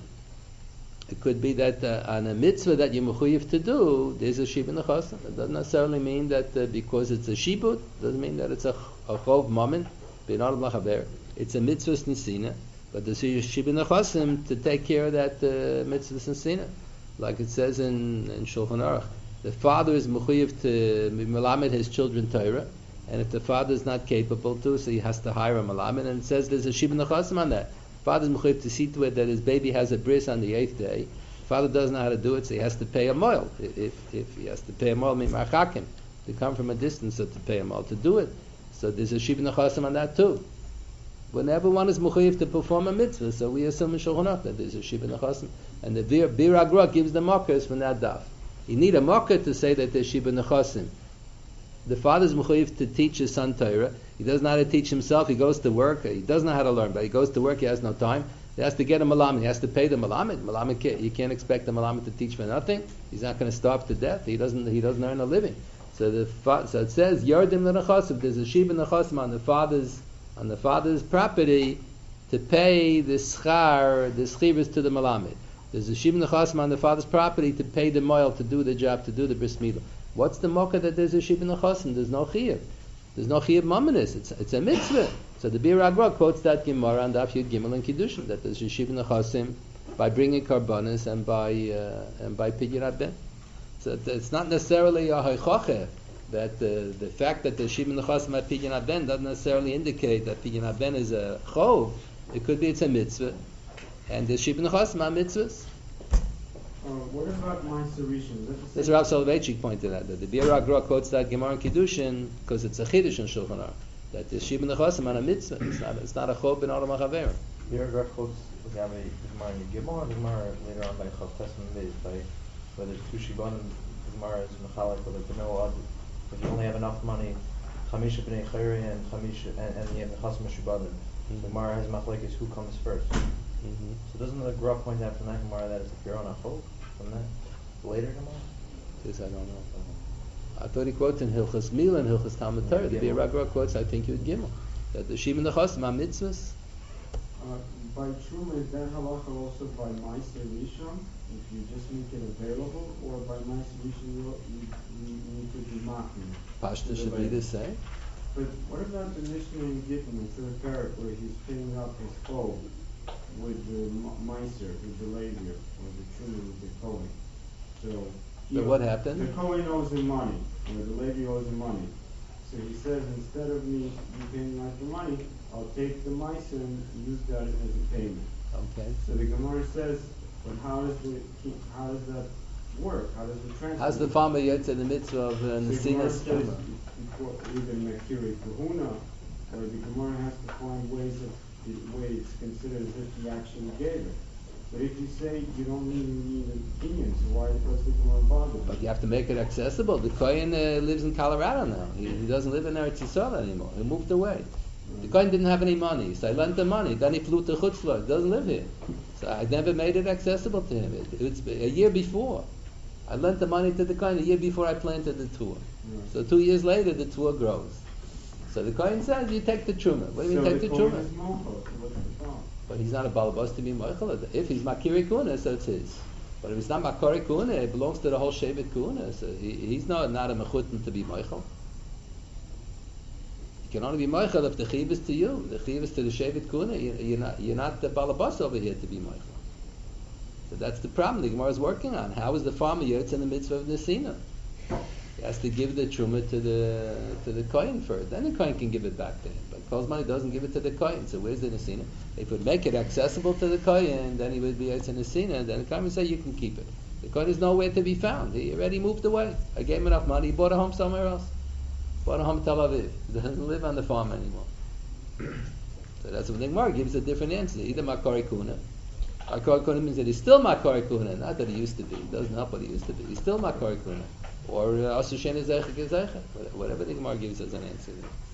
It could be that uh, on a mitzvah that you're mechuyev to do, there's a shibud nachasim. It doesn't necessarily mean that uh, because it's a shibud, doesn't mean that it's a, a chov moment. It's a mitzvah nisina, but there's a shibud nachasim to take care of that uh, mitzvah nisina. Like it says in, in Shulchan Aruch, the father is mechuyev to melamed his children Torah, and if the father is not capable to, so he has to hire a melamed, and it says there's a shibud nachasim on that. Father's mechuyev to see to it that his baby has a bris on the eighth day. Father doesn't know how to do it, so he has to pay a moil. If if he has to pay a moil, mimarchakim, to come from a distance, so to pay a moil to do it. So there's a shibud nachasim on that too. Whenever one is mechuyev to perform a mitzvah, so we assume in Shulchan Aruch that there's a shibud nachasim, and the Bir Bir Agra gives the mockers from that daf. You need a mocker to say that there's shibud nachasim. The father's mechuyev to teach his son Torah. He doesn't know how to teach himself. He goes to work. He doesn't know how to learn, but he goes to work. He has no time. He has to get a malamed. He has to pay the malamed. Malamed can't, you can't expect the malamed to teach for nothing. He's not going to starve to death. He doesn't. He doesn't earn a living. So the so it says Yardim l'nechasim. There's a shibud nechasim on the father's on the father's property to pay the schar, the schivas to the malamed. There's a Shibud Nechasim on the father's property to pay the moil to do the job, to do the bris milah. What's the mocha that there's a Shibud Nechasim? There's no chiyuv. There's no chiyuv mamanis. It's it's a mitzvah. So the Bir Agra quotes that Gemara on Daf Yud Gimel and Kiddushin that there's a Shibud Nechasim by bringing karbanis and by uh, and by pidyon ben. So it's not necessarily a haichache that the the fact that the Shibud Nechasim at pidyon ben doesn't necessarily indicate that pidyon ben is a chov. It could be it's a mitzvah, and the Shibud Nechasim are mitzvahs. Uh, what about Ma'aser Rishon? That's Rav Soloveitchik pointed out that the Bir Agra quotes that Gemara in Kiddushin because it's a chiddush in Shulchan Aruch that the Shibud Nechasim are a mitzvah. It's not it's not a chov ben Olam HaChaverim. Bir Agra quotes the Gemara in Gimel and the Gemara later on by Chav Tesman Beis by whether two Shibanim the Gemara is mechalik whether to know if you only have enough money Chamisha b'nei Chayri and Chamisha and, and you have the Chasam Shibanim. The Gemara has machlekes who comes first. Mm-hmm. So doesn't the Gra point out from that Gemara that it's a Piron HaChov from that later Gemara? This I don't know. I thought he quotes in Hilchas Mila and Hilchas Talmud Torah. The Bir Agra quotes I think Yud Gimel that the Shibud Nechasim are mitzvahs. Uh, by Truma, is that halacha also by Ma'aser Rishon? If you just make it available, or by Ma'aser Rishon you, you, you need to be machmir? Pashta should be the same. But what about the Mishnah in Gittin, it's in the parak where he's paying up his foe with the Ma'aser, with the Levi, or the Truma with the Kohen. So, he But what happened? The Kohen owes him money, or the Levi owes him money. So he says, instead of me paying out the money, I'll take the Ma'aser and use that as a payment. Okay. So the Gemara says, but how does the how does that work? How does the transfer? How's the farmer yet to the mitzvah of uh, The Gemara Nesinas says Truma? before even Mekiri Kahuna, or the Gemara has to find ways of the way it's considered as if he actually gave it. But if you say you don't even need an opinion, so why does the Gemara bother? But you have to make it accessible. The Kohen uh, lives in Colorado now. He, he doesn't live in Eretz Yisrael anymore. He moved away. The Kohen didn't have any money, so I lent the money. Then he flew to Chutz La'aretz. He doesn't live here. So I never made it accessible to him. It, it's a year before. I lent the money to the Kohen a year before I planted the tour. Right. So two years later, the tour grows. So the Kohen says, you take the Truma. What do you so mean take the, the Kohen Truma? is mochel, so what's the problem? But he's not a balabas to be moichel. If he's makiri kuna, so it's his. But if he's not makari kuna, it belongs to the whole shevet kuna. So he, he's not not a mechutin to be moichel. You can only be moichel if the chiv is to you. The chiv is to the shevet kuna. You, you're not you're not the balabas over here to be moichel. So that's the problem the Gemara is working on. How is the farmer yotz in the mitzvah of nesina? He has to give the truma to the to the kohen first. Then the kohen can give it back to him. But Kol's money doesn't give it to the kohen. So where's the nesina? If we would make it accessible to the kohen, then he would be yotz in nesina. Then the kohen would say you can keep it. The kohen is nowhere to be found. He already moved away. I gave him enough money. He bought a home somewhere else. Bought a home in Tel Aviv. He doesn't live on the farm anymore. So that's what the Gemara gives a different answer. Either makari kuna. Makari kuna means that he's still makari kuna, not that he used to be. He doesn't help what he used to be. He's still makari kuna. Or Asu Sheni Zeicha Gezeicha. Whatever the Gemara gives as an answer.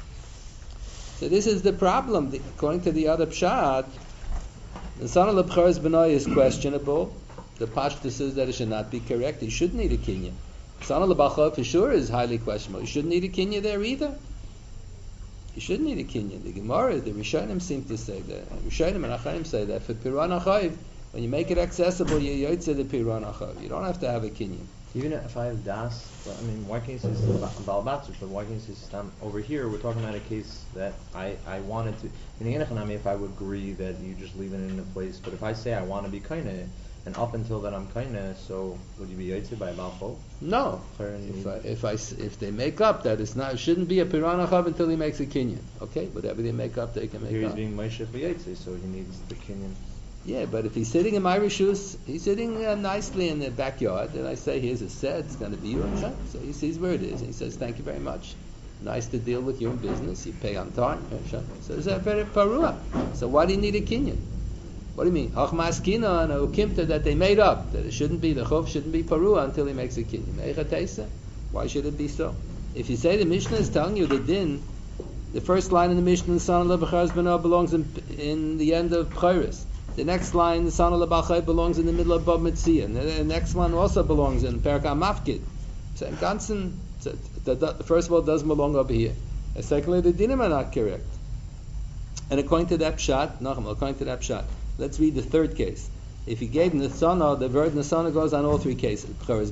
So this is the problem. The, according to the other pshat, the son of Lebchar's B'nai is questionable. The Pashta says that it should not be correct. He shouldn't need a kinya. Son of Lebachar for sure is highly questionable. He shouldn't need a kinya there either. He shouldn't need a kinya. The Gemara, the Rishonim seem to say that. Rishonim and Achaim say that for Piran Achayiv, when you make it accessible, you yotze the Piran Achayiv. You don't have to have a kinya. Even if I have das, I mean, why can't you say Balbatzer? But why can't you say Stam? Over here, we're talking about a case that I, I wanted to. In the Enochanami, if I would agree that you just leave it in a place, but if I say I want to be kaina, and up until that I'm kaina, so would you be yotze by a Balfo? No. If I, if I if they make up that it's not, it shouldn't be a piranachav until he makes a kinyan. Okay, whatever they make up, they can make here up. Here he's being Moshe B'yotze, so he needs the kinyan. Yeah, but if he's sitting in my rishus, he's sitting uh, nicely in the backyard, and I say, here's a set, it's going to be you, and so he sees where it is, and he says, thank you very much. Nice to deal with you in business, you pay on time. So it's a very parua. So why do you need a kinyan? What do you mean? Hachmas kina and a ukimta that they made up, that it shouldn't be, the chov shouldn't be parua until he makes a kinyan. Why should it be so? If you say the Mishnah is telling you the din, the first line in the Mishnah, the son of Lebachar B'nai belongs in, in the end of Pchairis. The next line, the son of Lebachar belongs in the middle of Bab Metzia. And the next one also belongs in Perek HaMafkid. So in Ganzen, so the, the, the first of all doesn't belong over here. And secondly, the dinim are not correct. And according to that pshat, Nachum, according to that pshat, let's read the third case. If he gave Nisana, the word Nisana goes on all three cases.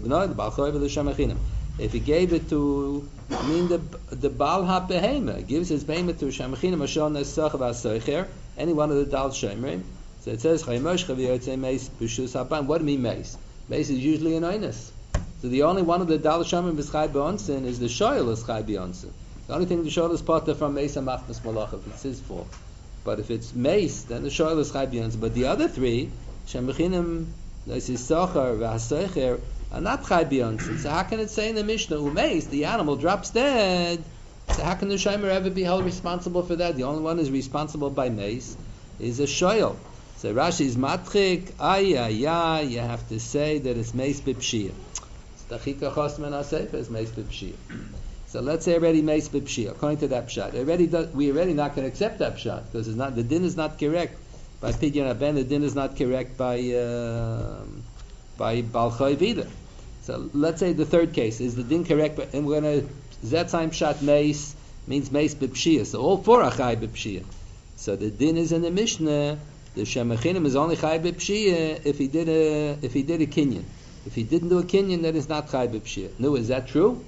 If he gave it to, I mean the the Baal HaBehema, gives his Behema to Shemachina Mashon Nesach Vasoicher, any one of the Dal Shemrim. So it says Chaymosh Chaviyotze Meis B'Shus Haban. What do you mean Meis? Meis is usually an Oinus. So the only one of the Dal Shemrim is Chai B'Onsin is the Shoyel is Chai B'Onsin. The only thing the Shoyel is part of from Meis HaMachnas Malachav. It's his fault. But if it's Meis, then the Shoyel is Chai B'Onsin. But the other three, Shemachinim, Nesisachar, Vasoicher, are not Chai B'Onsin. So how can it say in the Mishnah, Umeis, the animal drops dead? So how can the Shomer ever be held responsible for that? The only one who's responsible by Meis is a Shoyel. So Rashi's Matrik, ay, ay, ay, you have to say that it's Meis B'Pshiyah. Stachika Chosman HaSefer is Meis B'Pshiyah. So let's say already Meis B'Pshiyah, according to that Pshat. Already do, we already not going to accept that Pshat, because it's not, the din is not correct by Pidyon Aben, the din is not correct by uh, by Baal Chayv either. So let's say the third case, is the din correct, but, and we're going to, Zetzaim Pshat Meis means Meis B'Pshiyah, so all four are Chai B'Pshiyah. So the din is in the Mishnah, the Shemachinim is only Chai B'Pshiyah if he did a if he did a kinyan. If he didn't do a kinyan, that is not Chai B'Pshiyah. No, is that true?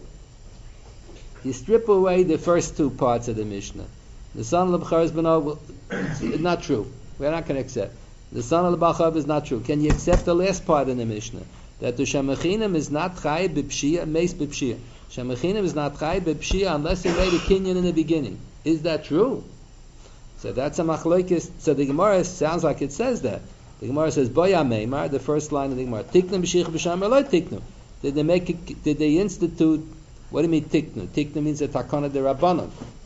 You strip away the first two parts of the Mishnah. The son of L'Bcharis B'no, it's not true. We're not going to accept. The son of L'Bachav is not true. Can you accept the last part in the Mishnah? That the Shemachinim is not Chai B'Pshiyah, Meis B'Pshiyah. Shemachinim is not Chai B'Pshiyah unless he made a kinyan in the beginning. Is that true? So that's a machlokes. So the Gemara sounds like it says that. The Gemara says, Boya Meimar, the first line of the Gemara, Tiknu b'shich b'sham or lo tiknu. Did they make it, did they institute, what do you mean tiknu? Tiknu means a takana de rabbanon.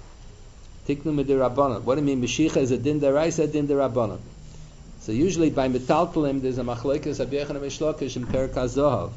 Tiknu me de rabbanon. What do you mean? B'shicha is a din deraisa, a din de rabbanon. So usually by metaltalim, there's a machlokes, Rabbi Yochanan Mishlokish in Perek HaZohav.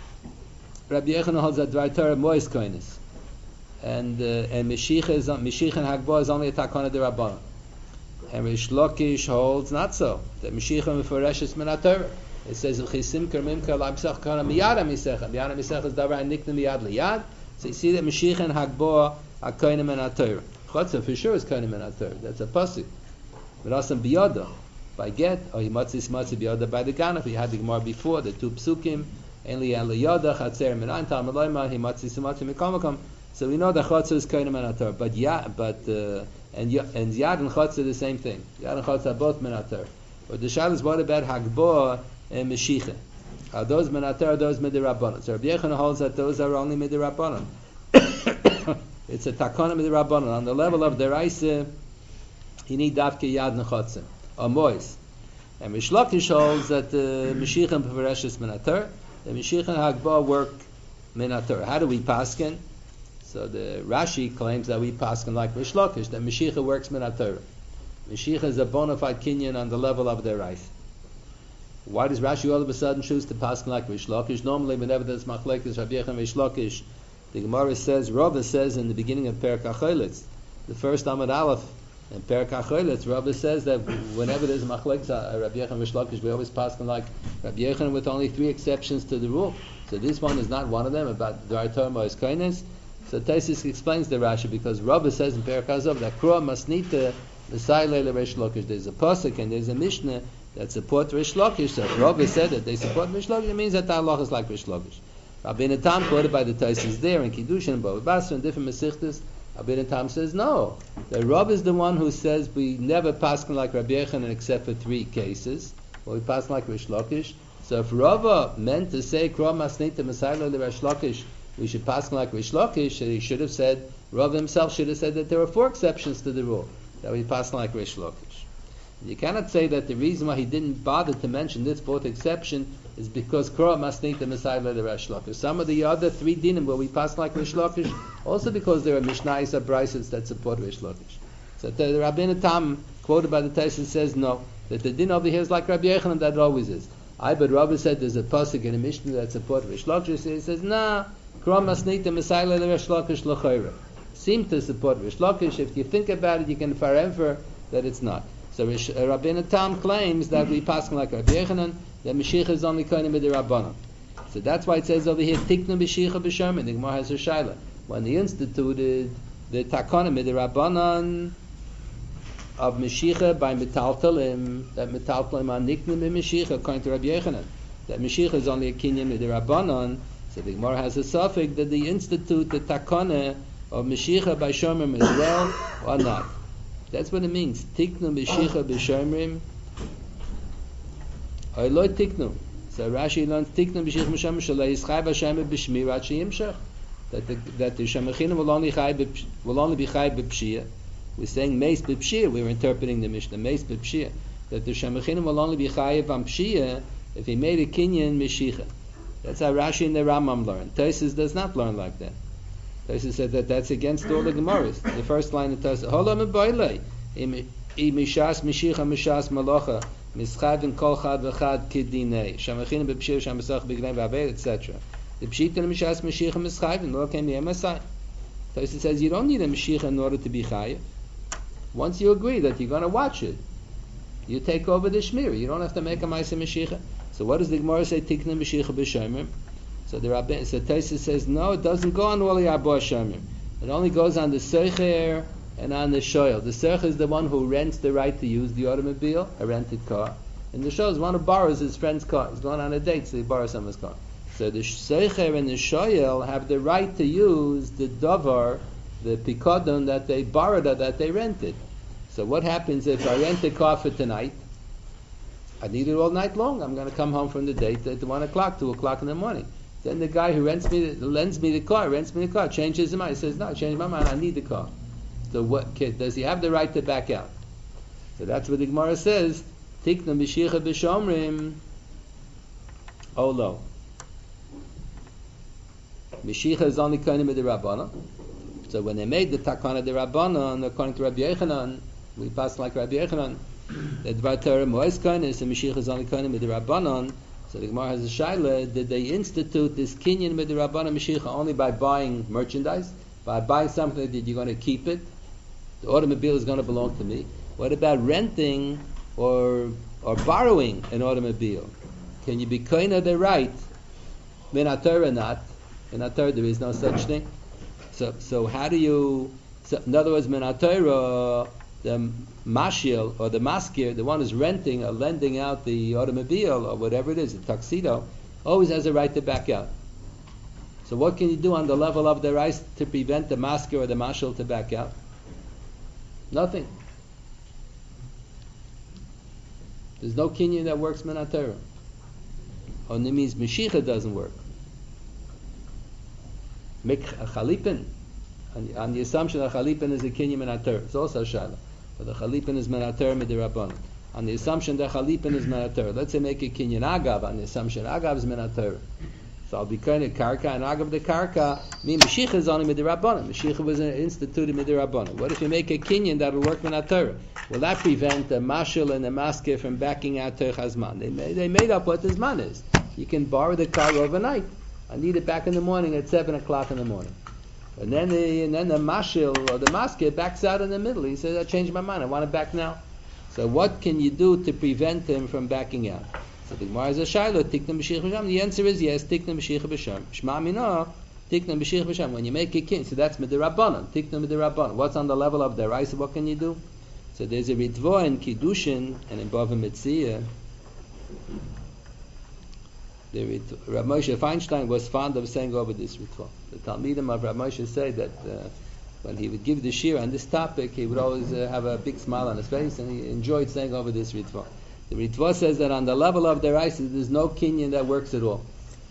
Rabbi Yochanan holds that dvar Torah mois koines. And, uh, and Meshicha is, Meshicha and Hagbah is only a takana de rabbanon. And Rish Lakish holds not so. That Mashiach Meforeshes Min HaTorah. It says Chisim Kermimka Labsach Kana Miyad HaMisech. Miyad HaMisech is Davar Nikna Miyad Liyad. So you see that Mashiach and Hagbah are Koine Min HaTorah. Chotza for sure is Koine Min HaTorah. That's a pasuk. But also Biyada by get or Himatzis Matzi Biyada by the Ganaf. We had the Gemara before the two psukim. Enli Eliyada Chatzer Min Ein Tam Eloima Himatzis Matzi Mikomakom. So we know that Chotza is Koine Min HaTorah. But yeah, but uh, And, and Yad and Chotz are the same thing. Yad and Chotz are both Minatar. But the Shal is what about Hagbah and Meshicha? Are those Minatar, are those Midirabbanon? So Rabbi Yochanan holds that those are only Midirabbanon. It's a Takana Midirabbanon. On the level of the Raisa, you need Davke Yad and Chotz, or Mois. And Rish Lakish holds that the Meshicha and Pevereshes Minatar, the Meshicha and Hagbah work Minatar. How do we paskin? So the Rashi claims that we paskin like Rish Lakish, that Meshicha works min HaTorah. Meshicha is a bona fide kinyan on the level of their rice. Why does Rashi all of a sudden choose to paskin like Rish Lakish? Normally, whenever there's machlekes Rabbi Yochanan Rish Lakish, the Gemara says, Rava says in the beginning of Perek HaCholitz, the first Amud Aleph in Perek HaCholitz, Rava says that whenever there's machlekes Rabbi Yochanan Rish Lakish, we always paskin like Rabbi Yochanan with only three exceptions to the rule. So this one is not one of them about Dvar Torah Mois Koines. So Taisis explains the Rashi because Rabbi says in Perek HaZov that Kruah Masnita Messiah Leila Rish Lakish. There's a pasuk and there's a Mishnah that support Rish Lakish. So if Rabbi said that they support Rish Lakish, it means that the halach is like Rish Lakish. Rabbi Natam quoted by the Taisis there in Kiddushin and Bava Basra and different Mesichtas. Rabbi Natam says no. The Rabbi is the one who says we never paskin like Rabbi Yochanan except for three cases. Or we paskin like Rish Lakish. So if Rabbi meant to say Kruah Masnita Messiah Leila Rish Lakish, we should pass like Rish Lakish. He should have said, Rav himself should have said that there were four exceptions to the rule, that we pass like Rish Lakish. You cannot say that the reason why he didn't bother to mention this fourth exception is because Kruah Masnita Messiah the Rish Lakish. Some of the other three dinim where we pass like Rish Lakish, also because there are Mishnayos or Braisos that support Rish Lakish. So the Rabbeinu Tam, quoted by the Taisus, says no, that the din over here is like Rabbi Yochanan, that it always is. I, but Rabbi said there's a pasuk in a Mishnah that supports Rish Lakish, so he says, nah, Kruah Masnita Messiah the Rish Lakish l'chayra. Seem to support Rish Lakish. If you think about it, you can forever that it's not. So Rish, uh, Rabbeinu Tam claims that we pass like Rabbi Yochanan, that Mashiach is only koine midirabbanan. So that's why it says over here, Tiknu Mashiach b'shermin. The Gemara has a shaila. When they instituted the takana midirabbanan, of Mashiach by Metaltalim, that Metaltalim are Niknim in Mashiach, according to Rabbi Yechanan. That Mashiach is only a Kinyan with the Rabbanon, so the Gemara has a suffix that the institute, the Takana of Mashiach by Shomrim as well, or not. That's what it means. Tiknu Mashiach b'Shomrim, or lo Tiknu. So Rashi learns Tiknu Mashiach b'Shomrim, shalei yischai b'Shomrim b'Shmirat she'imshach. That the that the Shemachina will only chai will only be chai b'Pshia. We're saying Meis b'Pshia. We're interpreting the Mishnah Meis b'Pshia. That the Shemachina will only be chai on Pshia if he made a kinyan Mashiach. That's how Rashi and the Rambam learn. Tosfos does not learn like that. Tosfos said that that's against all the Gemaras. The first line of Tosfos, Holam Boilei, Mishas Mashiach Mishas Malacha, Mischad Kol Chad V'Chad Kidinei, Shemachina b'Pshia Shemesach B'Gnei V'Avei, et cetera. The Pshita and Mishas Mashiach Mischad and Lo Kem Yemasai. Tosfos says you don't need a Mashiach in order to be chayiv. Once you agree that you're going to watch it, you take over the Shmir. You don't have to make a Ma'aseh Mashiach. So what does the Gemara say? Tikna Mashiach b'Shomrim. So the Rabbi, so Tosfos says no, it doesn't go on all the Arba Shomrim. It only goes on the Seicher and on the Shoyel. The Seicher is the one who rents the right to use the automobile, a rented car, and the Shoyel is one who borrows his friend's car. He's going on a date, so he borrows someone's car. So the Seicher and the Shoyel have the right to use the Dovar, the Pikodon that they borrowed or that they rented. So what happens if I rent a car for tonight? I need it all night long. I'm going to come home from the date at one o'clock, two o'clock in the morning. Then the guy who rents me, the, lends me the car, rents me the car, changes his mind. He says, "No, I changed my mind. I need the car." So what? Kid, does he have the right to back out? So that's what the Gemara says. Tikna Mashiach b'Shomrim. Oh no. Mashiach is only kohen with the Rabbanon. So when they made the takana the Rabbanon, according to Rabbi Yechanan, we pass like Rabbi Yechanan. The Dvar Torah Mois Kohanis and Mashiach is only Kohanim with the Rabbanon. So the Gemara has a shaila: did they institute this kinyan with the Rabbanon Mashiach only by buying merchandise, by buying something that you're going to keep it? The automobile is going to belong to me. What about renting or or borrowing an automobile? Can you be kohen of the right? Min Torah not. In Torah there is no such thing. So so how do you? So in other words, Min Torah, the mashil or the maskir, the one who's renting or lending out the automobile or whatever it is, the tuxedo, always has a right to back out. So what can you do on the level of the rights to prevent the maskir or the mashil to back out? Nothing. There's no kinyan that works min Torah. Only means Mashiach doesn't work. Make a chalipin on, on the assumption that chalipin is a kinyan min Torah. It's also a shaila. But the chalipin is min Torah midirabbanan. On the assumption that chalipin is min Torah. Let's say make a kinyan agav on the assumption agav is min Torah. So I'll be kind of karka and agav the karka. Me Mashiach is only midirabbanan. Mashiach was instituted midirabbanan. What if you make a kinyan that'll work min Torah? Will that prevent a mashal and a maskir from backing out Torah Hazman? They made, they made up what the Zman is. You can borrow the car overnight. I need it back in the morning at seven o'clock in the morning. And then the and then the mashil or the maskir backs out in the middle. He says, I changed my mind. I want it back now. So what can you do to prevent him from backing out? So the Gemara is a shaila, tikna b'shich b'sham. The answer is yes, tikna b'shich b'sham. Shma minah, tikna b'shich b'sham. When you make a kin, so that's midirabbanan. Tikna midirabbanan. What's on the level of the rice? What can you do? So there's a ritva in Kiddushin and in Bava Metzia. The Rav Moshe Feinstein was fond of saying over this ritva. The Talmidim of Rav Moshe say that uh, when he would give the shir on this topic, he would always uh, have a big smile on his face, and he enjoyed saying over this ritva. The ritva says that on the level of the rice, there's no kinyan that works at all.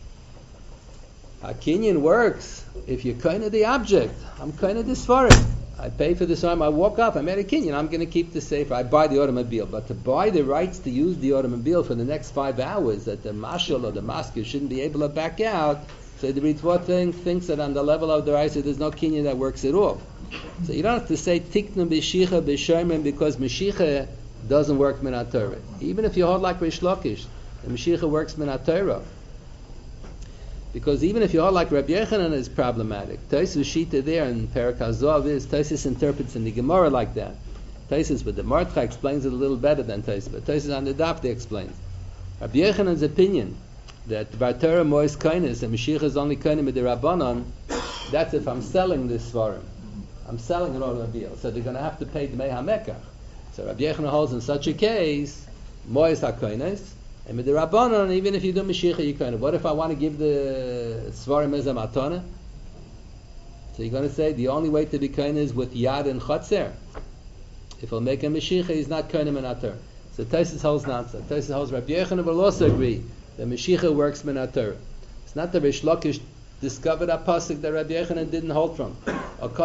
A kinyan works if you're kind of the object. I'm kind of this for it. I pay for this arm, I walk up, I made a kinyan, I'm going to keep the safe, I buy the automobile. But to buy the rights to use the automobile for the next five hours, that the mashal or the maskir shouldn't be able to back out, so the Ritva thing thinks that on the level of the rights, there's no kinyan that works at all. So you don't have to say tikna b'shicha b'shomrim because Mashiach doesn't work min Torah. Even if you hold like Rish Lakish, the Mashiach works min Torah. Because even if you hold like Rabbi Yechanan is problematic. Tosfos Shita there in Perek HaZohav is, Tosfos interprets in the Gemara like that. Tosfos with the Mordechai explains it a little better than Tosfos, but Tosfos on the Daf they explains. Rabbi Yechanan's opinion that Dvar Torah Mois Kohanis and Mashiach is only Kohanim with the Rabbanon, that's if I'm selling this Svarim. I'm selling an automobile, so they're going to have to pay the Mei HaMekach. So Rabbi Yechon holds in such a case, mois hakoines, and with the Rabbanon, even if you do Mashiach, you kind of. What if I want to give the Svarim as a matana? So you're going to say the only way to be koine is with yad and chotzer. If I'll make a Mashiach, he's not koine menater. So Taisus holds nonsa. Taisus holds Rabbi Yechon will also agree that Mashiach works menater. It's not that Rish Lakish discovered a pasuk that Rabbi Yochanan didn't hold from. The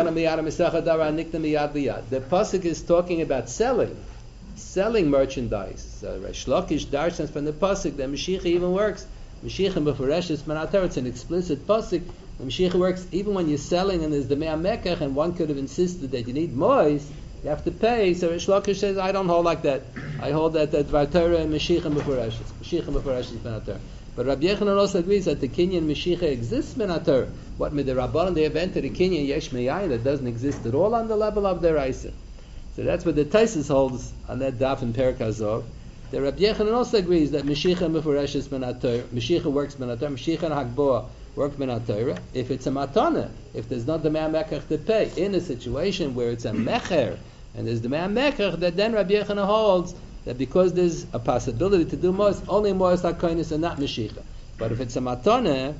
pasuk is talking about selling, selling merchandise. So Rish Lakish darshans from the pasuk that Mashiach even works. Mashiach and Beforesh is menater. It's an explicit pasuk. Mashiach works even when you're selling and there's the mea mekach, and one could have insisted that you need mois, you have to pay. So Rish Lakish says, I don't hold like that. I hold that that Vartara and Mashiach and Beforesh. Mashiach and Beforesh is menater. But Rabbi Yochanan also agrees that the Kinyan Mashiach exists menater. What with the Rabbanon they invented a Kinyan Yesh Meyayin that doesn't exist at all on the level of their Isa. So that's what the Taisus holds on that daf in Perek Hazor. The Rabbi Yochanan also agrees that Mashiach and Beforesh is menater. Mashiach works menater. Mashiach and Hagboah work menater. If it's a matana, if there's not the mea mekach to pay, in a situation where it's a mecher and there's the mea mekach, that then Rabbi Yochanan holds that because there's a possibility to do mois, only mois hakonis and not Mashiach. But if it's a matana,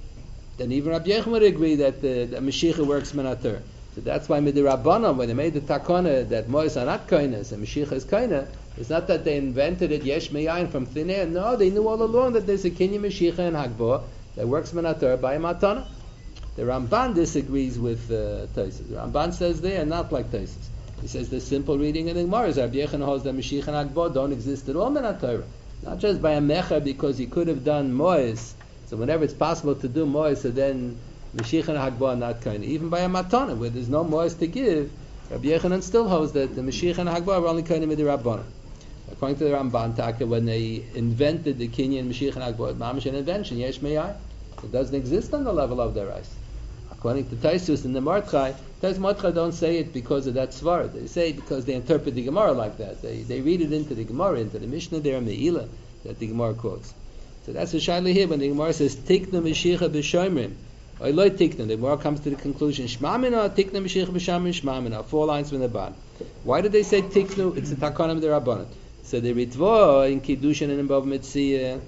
then even Rabbi Yochanan would agree that the, the Mashiach works menater. So that's why with the Rabbanon, when they made the takana that mois are not koines and Mashiach is koine, it's not that they invented it yesh meyayin from thin air. No, they knew all along that there's a kinyan Mashiach and Hagboah that works menater by a matana. The Ramban disagrees with uh, Taisus. The Ramban says they are not like Taisus. He says the simple reading in the Gemara is Rabbi Yochanan holds that Mashiach and Hagboah don't exist at all menater. Not just by a mecher because he could have done mois. So whenever it's possible to do mois, so then Mashiach and Hagboah are not kind. Even by a matana where there's no mois to give, Rabbi Yochanan still holds that the Mashiach and Hagboah are only kind with the Rabbanon. According to the Ramban, Taka, when they invented the Kinyan Mashiach and Hagboah, mamish an invention, yesh meyai. It doesn't exist on the level of their eyes. According to Taisus and the Mordechai, Taisus Mordechai don't say it because of that svara. They say it because they interpret the Gemara like that. They they read it into the Gemara, into the Mishnah there, Me'ilah, that the Gemara quotes. So that's the shaila here when the Gemara says, Tikna Mashiach b'shomrim. Or Eloi Tikna. The Gemara comes to the conclusion, Shmamina, Tikna Mashiach b'shomrim, Shmamina. Four lines from the bottom. Why did they say Tiknu? It's a Takonim D'Rabbanan. So the Ritva in Kiddushin and in Bava Metzia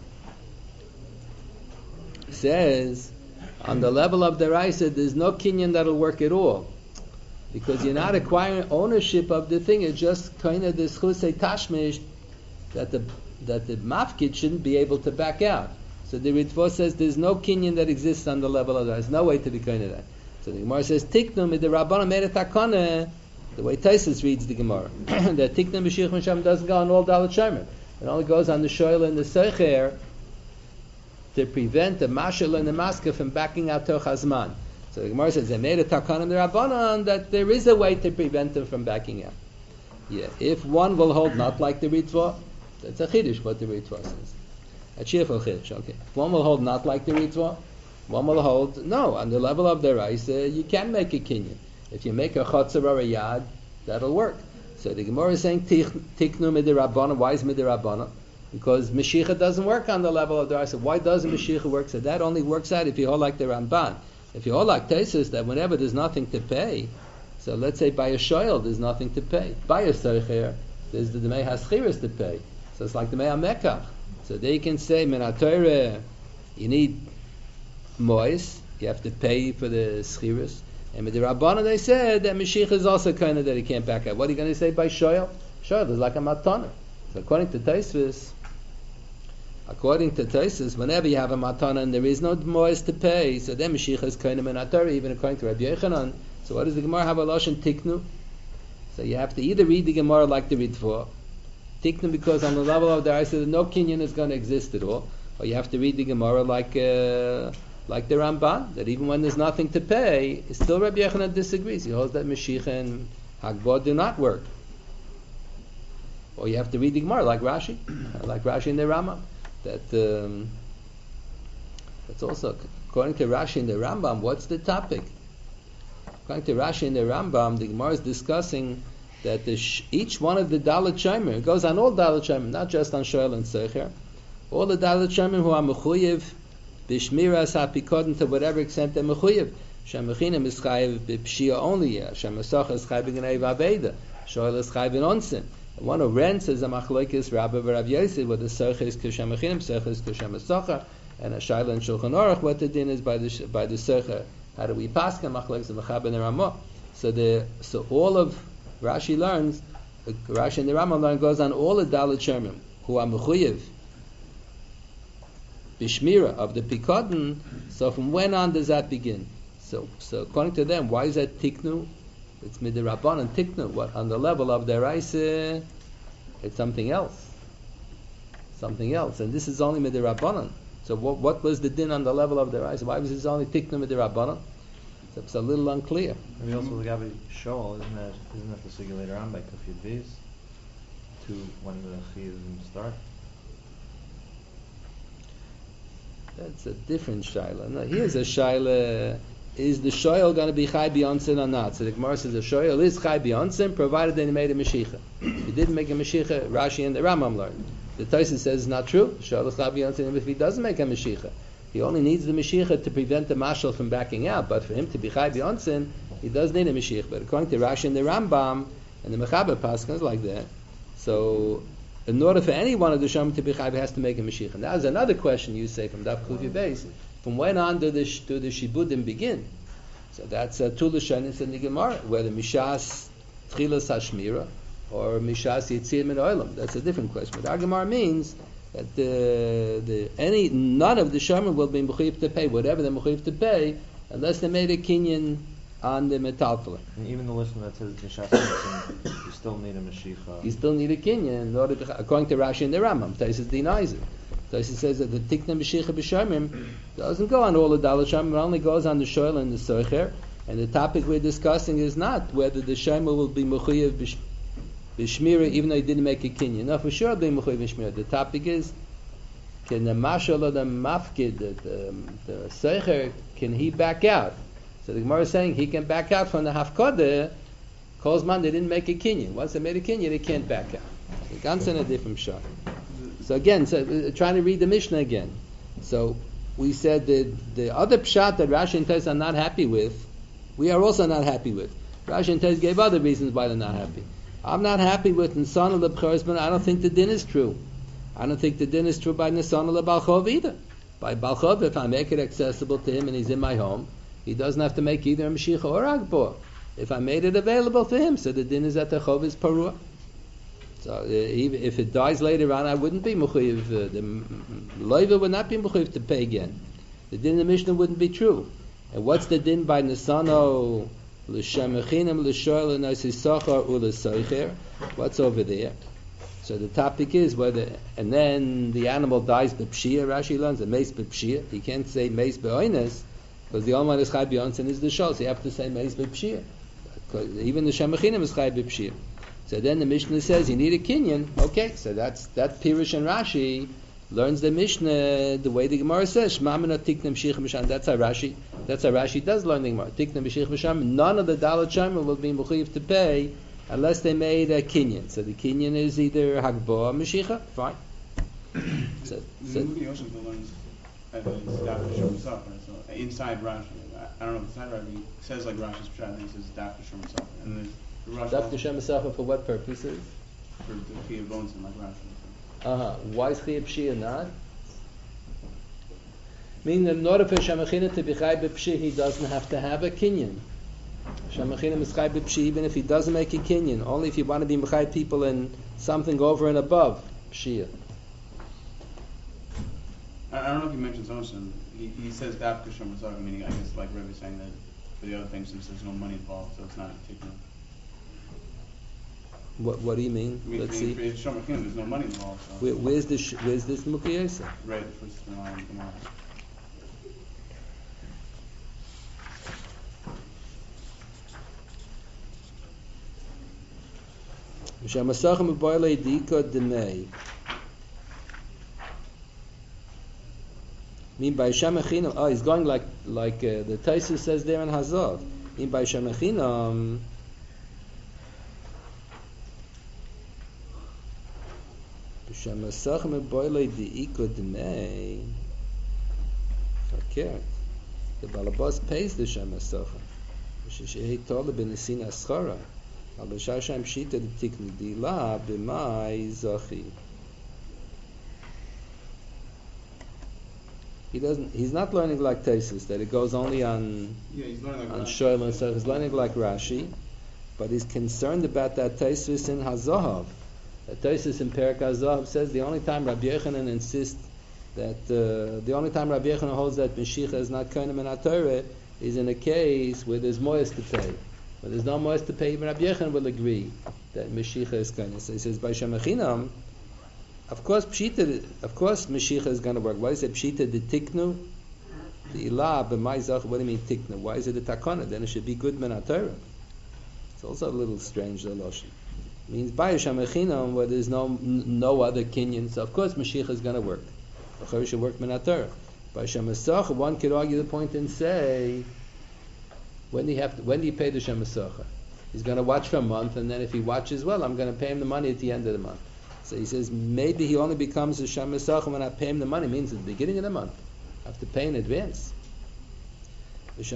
says, on the level of the Raisa, there's no kinyan that'll work at all. Because you're not acquiring ownership of the thing, it's just kind of this chusei tashmish that the that the mafkid shouldn't be able to back out. So the Ritva says there's no kinyan that exists on the level of that. There's no way to be kind of that. So the Gemara says, Tiknum, the Rabbanah made a takana, the way Taisus reads the Gemara, that Tiknum Mashiach Misham doesn't go on all Dalet Shomer. It only goes on the Shoyla and the Seicher to prevent the Mashal and the Maska from backing out Toch Hazman. So the Gemara says, they made a Takanim the Rabbanan that there is a way to prevent them from backing out. Yeah, if one will hold not like the Ritva, that's a Chiddush what the Ritva says. A cheerful Chiddush, okay. If one will hold not like the Ritva, one will hold, no, on the level of the rice, uh, you can make a kinyan. If you make a Chotzer or a Yad, that'll work. So the Gemara is saying, Tiknu midirabbanan. Why is midirabbanan? Because Mashiach doesn't work on the level of the rice. So why doesn't Mashiach work? So that only works out if you hold like the Ramban. If you hold like Taisus, that whenever there's nothing to pay, so let's say by a shoyl there's nothing to pay. By a Seicher, there's the Demei Haschiris to pay. So it's like the Mei HaMekach. So they can say, Menatore, you need mois, you have to pay for the schiris. And with the Rabbana they said that Mashiach is also kind of that he can't back out. What are you going to say by shoyl? Shoyl is like a matana. So according to Taisus, according to Taisus, whenever you have a matana and there is no mois to pay, so then Mashiach is kind of menatari, even according to Rabbi Yochanan. So what does the Gemara have a lashon tiknu? So you have to either read the Gemara like the Ritva, tiknu because on the level of the I said no kinyan is going to exist at all, or you have to read the Gemara like uh, like the Ramban, that even when there's nothing to pay, still Rabbi Yochanan disagrees. He holds that Mashiach and Hagboah do not work. Or you have to read the Gemara like Rashi, like Rashi in the Rambam. That um, that's also according to Rashi in the Rambam. What's the topic? According to Rashi in the Rambam, the Gemara is discussing that the sh- each one of the Dalet Shomer, it goes on all Dalet Shomer, not just on Shoel and Seicher. All the Dalet Shomer who are mechuyev b'shmiras hapikodim to whatever extent they're mechuyev. Shemachina is chayev b'pshia only. Shemasach is chayev b'gnei v'aveda. Shoel is chayev in onsen. One who rents is a machlokes Rabbi v'Rav Yosef, where the socher is kishem achinim, socher is kishem socher, and a shaila and Shulchan Aruch, what the din is by the by the socher. How do we pass the machlokes and Mechaber and Ramah? So the so all of Rashi learns, Rashi and the Rambam learn goes on all the Dalet Shermim who are mechuyev b'shmira of the Pikadon. So from when on does that begin? So so according to them, why is that tiknu? It's midirabbanan tiknu. What on the level of their Raisa, it's something else, something else, and this is only midirabbanan. So what what was the din on the level of their Raisa? Why was this only tiknu midirabbanan? So it's a little unclear. Maybe also the Gabi Shoal, isn't that isn't that the sugya later on by Kafir Beis to when the Chiyuvim start? That's a different shaila. No, here's a shaila. Is the shoyel going to be chai b'yonsin or not? So the Gemara says the shoyel is chai b'yonsin, provided that he made a meshicha. If he didn't make a meshicha, Rashi and the Rambam learned. The Tosfos says it's not true. The shoyel is chai b'yonsin if he doesn't make a meshicha. He only needs the meshicha to prevent the mashal from backing out. But for him to be chai b'yonsin, he does need a meshicha. But according to Rashi and the Rambam and the Mechaber Paskins like that, so in order for any one of the Shomim to be chai, he has to make a meshicha. Now there's another question you say from Daf Kuf Beis. From when on do the, do the shibudim begin? So that's a two lashonis in the Gemara, whether mishas tchilas hashmira or mishas yitzir min olam. That's a different question. But our Gemara means that the the any none of the shomim will be mechuyev to pay whatever they're mechuyev to pay unless they made a kinyan on the metalfala. And even the list that says mishas yitzir, you still need a meshicha. You still need a kinyan in order to, according to Rashi and the Rambam. Tosfos denies it. So he says that the tikna meshicha b'shomim doesn't go on all the dalat shomim; it only goes on the shoyel and the socher. And the topic we're discussing is not whether the shomer will be mechuyev b'shmira even though he didn't make a kinyan. No, for sure he'll be mechuyev b'shmira. The topic is, can the mashal or the mafkid, the, the, the socher, can he back out? So the Gemara is saying he can back out from the hafkadah. Kozman, they didn't make a kinyan. Once they made a kinyan, they can't back out. The ganz in a different shot. So again, so uh, trying to read the Mishnah again. So we said that the other pshat that Rashi and Tosfos are not happy with, we are also not happy with. Rashi and Tosfos gave other reasons why they're not happy. I'm not happy with Nisan al B'chorisman. I don't think the din is true. I don't think the din is true by Nisan al Balchov either. By Balchov, if I make it accessible to him and he's in my home, he doesn't have to make either a Mashiach or Agbor. If I made it available to him, so the din is that the Chov is Parua. So uh, even if it dies later on, I wouldn't be mechuyev. Uh, the loiva would not be mechuyev to pay again. The din of the Mishnah wouldn't be true. And what's the din by Nisano l'shem echinim l'shoel l'nosisachar u'lesoicher? What's over there? So the topic is whether, and then the animal dies b'pshia. Rashi learns a mace b'pshia. He can't say mace b'oines because the only one is chai b'yonsen is the shol. So you have to say mace b'pshia. Even the shem echinim is chai b'pshia. So then the Mishnah says you need a kinyan. Okay, so that's that Pirush and Rashi learns the Mishnah the way the Gemara says. Shema mina tikna m'shich m'sham. That's how Rashi. That's how Rashi does learn the Gemara. Tikna m'shich m'sham. None of the dalat shomim will be mechuyev to pay unless they made a kinyan. So the kinyan is either hagbo or m'shicha. Fine. so, so inside Rashi, I don't know. Inside Rashi it says like Rashi's pshat, and it says daf l'shem himself, and there's Daf l'shem himself for what purposes? For the Chiyuv bones and like Rashi. Uh huh. Why is Chiyuv Pshia not? Meaning that in order for Shemachina to be Chai B'Pshi, he doesn't have to have a kinyan. Shemachina is Chai B'Pshi even if he doesn't make a kinyan. Only if you want to be Chai people in something over and above Pshia. I, I don't know if he mentions Oshim. He, he says daf l'shem himself, meaning I guess like Rebbe saying that for the other things since there's no money involved, so it's not a tikna. What What do you mean? I mean Let's I see. mean, for Shomar there's no money involved. So. Where, where's this? Where's this Mukiyesa? Right, the first um, Gemara. Mishamasachem b'boilei dika demei. Mean by Shemachinam. Oh, he's going like like uh, the Tosfos says there in Hazav. Mean by Shemachinam. Mishamasachem b'boilei dika demei. Fakert. The Balabas pays the Shemasachem. Mishehehi tola b'nesin aschara. Al b'shar shem pshita the tiknu dila b'mai zachi. He doesn't. He's not learning like Tesis, that it goes only on Yeah, he's learning like on Rashi. Shoyla. So he's learning like Rashi, but he's concerned about that Tesis in Hazahav. The Tesis in Perek Hazahav says the only time Rabbi Yochanan insists that uh, the only time Rabbi Yochanan holds that Meshicha is not Kohenim and Torah is in a case where there's moyes to pay. When there's no moyes to pay, even Rabbi Yochanan will agree that Meshicha is Kohenim. So he says by Shemachinam. Of course, Pshita, of course, Mashiach is going to work. Why is it Pshita the Tiknu? The Ilah, b'mai zach, what do you mean Tiknu? Why is it the Takana? Then it should be good men Torah. It's also a little strange, the Lashon. It means by Shamachinam, where there's no no other Kenyan. So of course, Mashiach is going to work. Achar should work men Torah. By Shemasach, one could argue the point and say, when do you have to, when do you pay the Shemasach? He's going to watch for a month, and then if he watches well, I'm going to pay him the money at the end of the month. So he says maybe he only becomes a Shem Mesach when I pay him the money. It means at the beginning of the month. I have to pay in advance. There's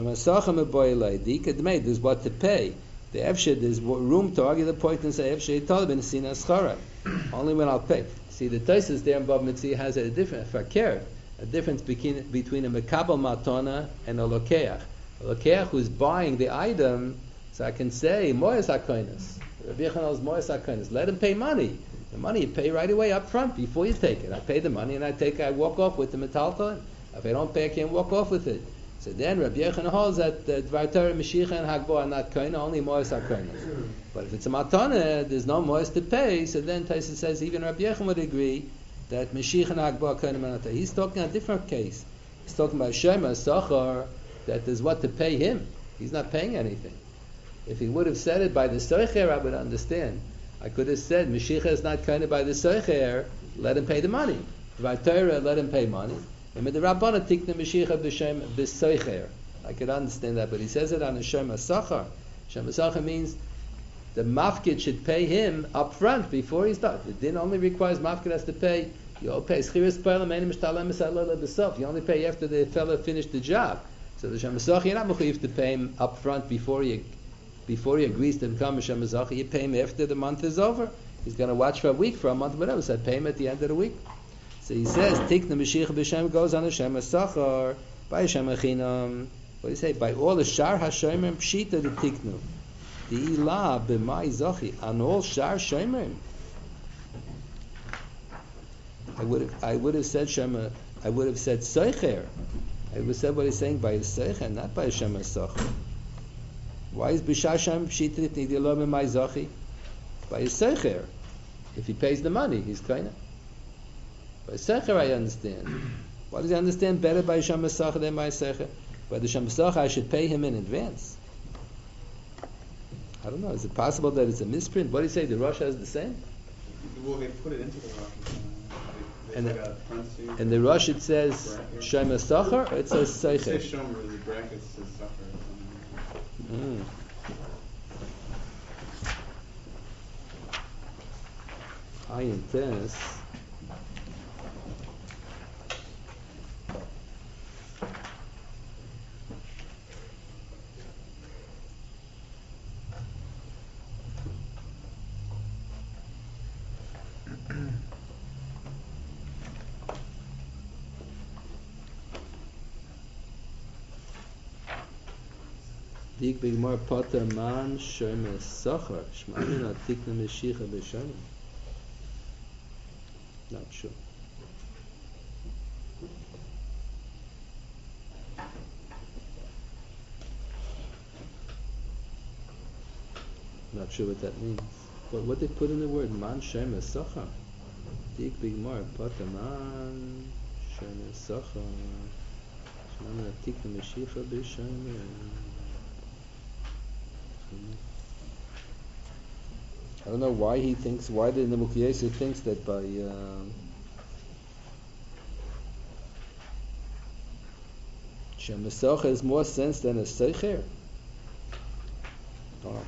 what to pay. The Efshed, there's room to argue the point and say Efshed Talibin Sina Schara. Only when I'll pay. See, the Taisus there in Bab Mitzvah has a different fakir, a difference between between a Mekabel Matona and a Lokeach. A Lokeach who's buying the item, so I can say Moyes HaKoinis. Rabbi Yechanel's Moyes HaKoinis. Let him pay money. The money you pay right away up front before you take it. I pay the money and I take I walk off with the metalton. If I don't pay, I can't walk off with it. So then Rabbi Yochanan holds that Dvar Torah, Mashiach, and Hagbo are not koina, only moyes are koina. But if it's a matana, there's no moyes to pay. So then Taisa says even Rabbi Yochanan would agree that Mashiach and Hagbo are koina manata. He's talking a different case. He's talking about Shema Sachar, that there's what to pay him. He's not paying anything. If he would have said it by the Soicher, I would understand. I could have said, Mashiach is not kind of by the Soicher, let him pay the money. By Torah, let him pay money. And with the Rabbana, tikna Mashiach b'shem b'Soicher. I could understand that, but he says it on a Shem HaSachar. Shem HaSachar means the mafkid should pay him up front before he starts. The din only requires mafkid has to pay. You only pay Schiris Perlam, Enim Shtalem Esalala B'Sof. You only pay after the fellow finished the job. So the Shem HaSachar, you're not mechuyev to pay him up front before he Before he agrees to become a Shem HaZachi, you pay him after the month is over. He's going to watch for a week, for a month, whatever. So pay him at the end of the week. So he says, Tikna Mashiach b'Shem goes on a Shem HaSachar by Shem HaChinam. What do you say? By all the Shar HaShomrim Pshita the Tiknu. The Ilah b'Mai Zachi. On all Shar Shomrim. I would have, I would have said Shem, I would have said Seicher. I would have said what he's saying by Seicher, not by Shem HaSachar. Why is B'Shasham Pshitrit Nidilo B'Mai Zachi? By his Secher. If he pays the money, he's kind of. By Secher, I understand. Why does he understand better by Shem HaSachar than by Secher? By the Shem HaSachar, I should pay him in advance. I don't know. Is it possible that it's a misprint? What do you say? The Rosh has the same? Well, they put it into the Rosh. And like the, a parenthesis. and the Rosh it says Shem HaSachar, or it says Secher? It says Shomer, the brackets says Sachar. Mm. I intend. Dik bigmar poter man shomer sachar shmamin atikna meshicha b'shomer. Not sure. Not sure what that means. But what they put in the word man shomer sachar. Dik bigmar poter man shomer sachar shmamin atikna meshicha b'shomer. I don't know why he thinks, why the Nebuchadnezzar thinks that by uh, Shem HaSachar has more sense than a Seicher. Oh.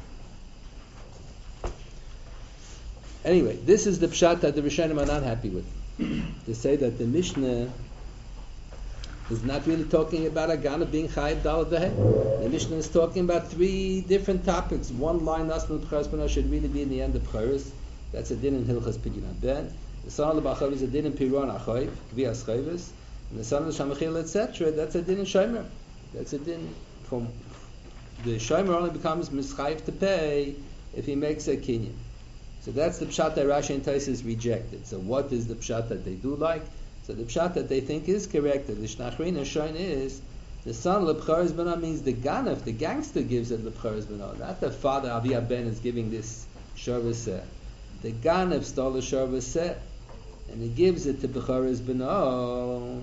Anyway, this is the pshat that the Rishonim are not happy with. They say that the Mishnah is not really talking about a Ganav being Chayiv Dalad V'Hei. The Mishnah is talking about three different topics. One line, Nasnu B'charas B'no, should really be in the end of B'charas. That's a din in Hilchas Pidyon Ben. The son of the B'chav is a din in Piron Achoiv, Gvias Chayvis. And the son of the Shamachil, et cetera, that's a din in Shomer. That's a din from the Shomer only becomes Mischayiv to pay if he makes a kinyan. So that's the pshat that Rashi and Taisus rejected. So what is the pshat that they do like? So the pshat that they think is correct, the Shnachrin and Shoin is, the son L'Bcharas B'no means the Ganef, the gangster gives it L'Bcharas B'no, not the father Avi Ben is giving this Sharvaseh. The Ganef stole the Sharvaseh, and he gives it to B'charas B'no,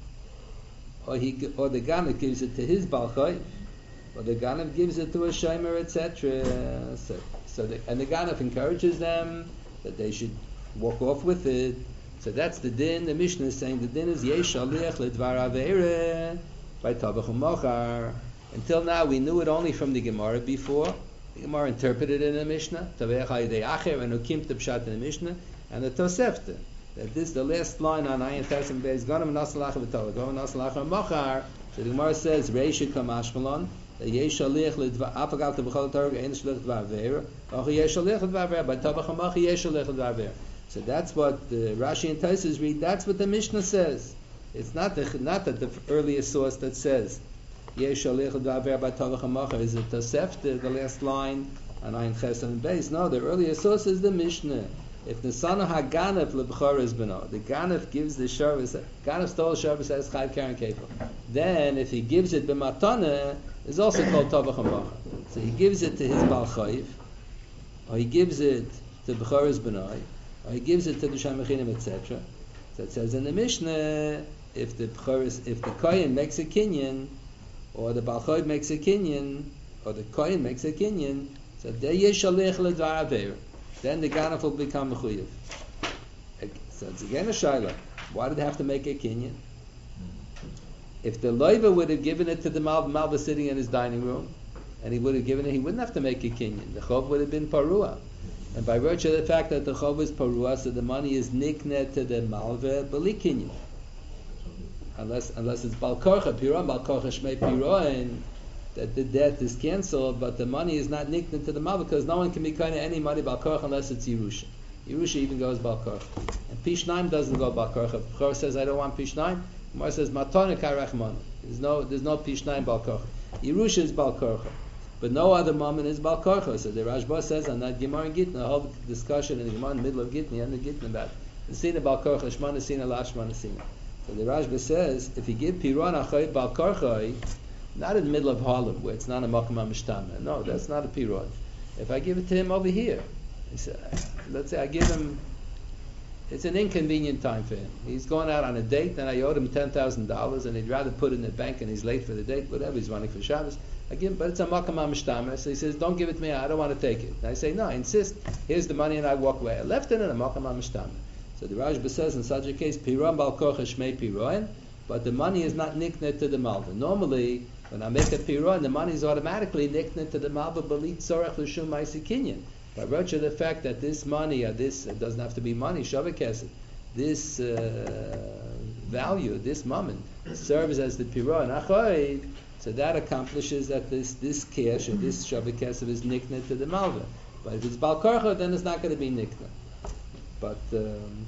or he, or the Ganef gives it to his Balchayv, or the Ganef gives it to a Shomer, et cetera. So, so the, and the Ganef encourages them that they should walk off with it. So that's the din. The Mishnah is saying the din is Yesh Shaliach Ledvar Aveire by Tabach U'Mochar. Until now we knew it only from the Gemara before. The Gemara interpreted it in the Mishnah. Tavech Hayidei Acher and Ukim Tepshat in the Mishnah and the Tosefta. That this the last line on Ayin Tesim Beis Ganam Nasalach V'Tavach Ganam Nasalach U'Mochar. So the Gemara says Reish Kamashmalon. Yesh Shaliach Ledvar Apagal Tebachol Torah Ein Shaliach Ledvar Aveire. Och Yesh Shaliach Ledvar Aveire by Tabach U'Mochar Yesh Shaliach Ledvar Aveire. So that's what the Rashi and Taisus read. That's what the Mishnah says. It's not the not that the earliest source that says Yesh Shalich L'Daver by Tavach HaMachar is it Tosefta, the last line on Ayin Ches and Beis. No, the earliest source is the Mishnah. If the son of Haganef L'Bcharas B'no, the Ganef gives the Sharvas, Ganef stole Sharvas as Chayv Karen Kefil. Then if he gives it b'matana, it's also called Tavach HaMachar. So he gives it to his Bal Chayv, or he gives it to B'charas B'no, or he gives it to the Shamachinim, et cetera. So it says in the Mishnah, if the B'charas, if the Kohen makes a kinyan, or the Bal Chayv makes a kinyan, or the Kohen makes a kinyan, so there Yeshalech L'Dvar Aveir. Then the Ganef will become Mechuyev. So it's again a Shaila. Why did they have to make a kinyan? If the Loiva would have given it to the Malva, Malva sitting in his dining room, and he would have given it, he wouldn't have to make a kinyan. The Chov would have been Parua. And by virtue of the fact that the Chov is Parua, so the money is niknet to the Malva, Bali kinyan. Unless, unless it's Balkorcha, Piron, Balkorcha Shmei Piron, that the debt is cancelled, but the money is not niknet to the Malva, because no one can be kind of any money Balkorcha unless it's Yerusha. Yerusha even goes Balkorcha. And Pishnaim doesn't go Balkorcha. Chor says, I don't want Pishnaim. Gemara says, Matana Karachman. There's no, there's no Pishnaim Balkorcha. Yerusha is Balkorcha. But no other moment is Balkorcha. So the Rashba says on that Gemara and Gitna, the whole discussion in the Gemara in the middle of Gitna, and the Gitna about the Sina Balkorcha, Shmana Sina, Lashmana Sina. So the Rashba says, if you give Piron Achayv Balkorcha, not in the middle of Harlem, where it's not a Makam HaMishtama. No, that's not a Piron. If I give it to him over here, he said, let's say I give him, it's an inconvenient time for him. He's going out on a date, and I owed him ten thousand dollars, and he'd rather put it in the bank, and he's late for the date, whatever, he's running for Shabbos. I give him, but it's a Makam HaMishtama. So he says, don't give it to me, I don't want to take it. And I say, no, I insist, here's the money, and I walk away. I left it in a Makam HaMishtama. So the Rashba says, in such a case, Piron Balkorcha Shmei Piron, but the money is not niknet to the Malva. Normally, when I make a Piron, the money is automatically niknet to the Malva Balit Sorach L'Shum Ma'aseh Kinyan. By virtue of the fact that this money, or this, it doesn't have to be money, Shavah Kesed, this uh, value, this moment, serves as the Piron Achoid, so that accomplishes that this this cash, or this Shavah Kesed is niknet to the Malva. But if it's Balkorcha, then it's not going to be niknet. But, um,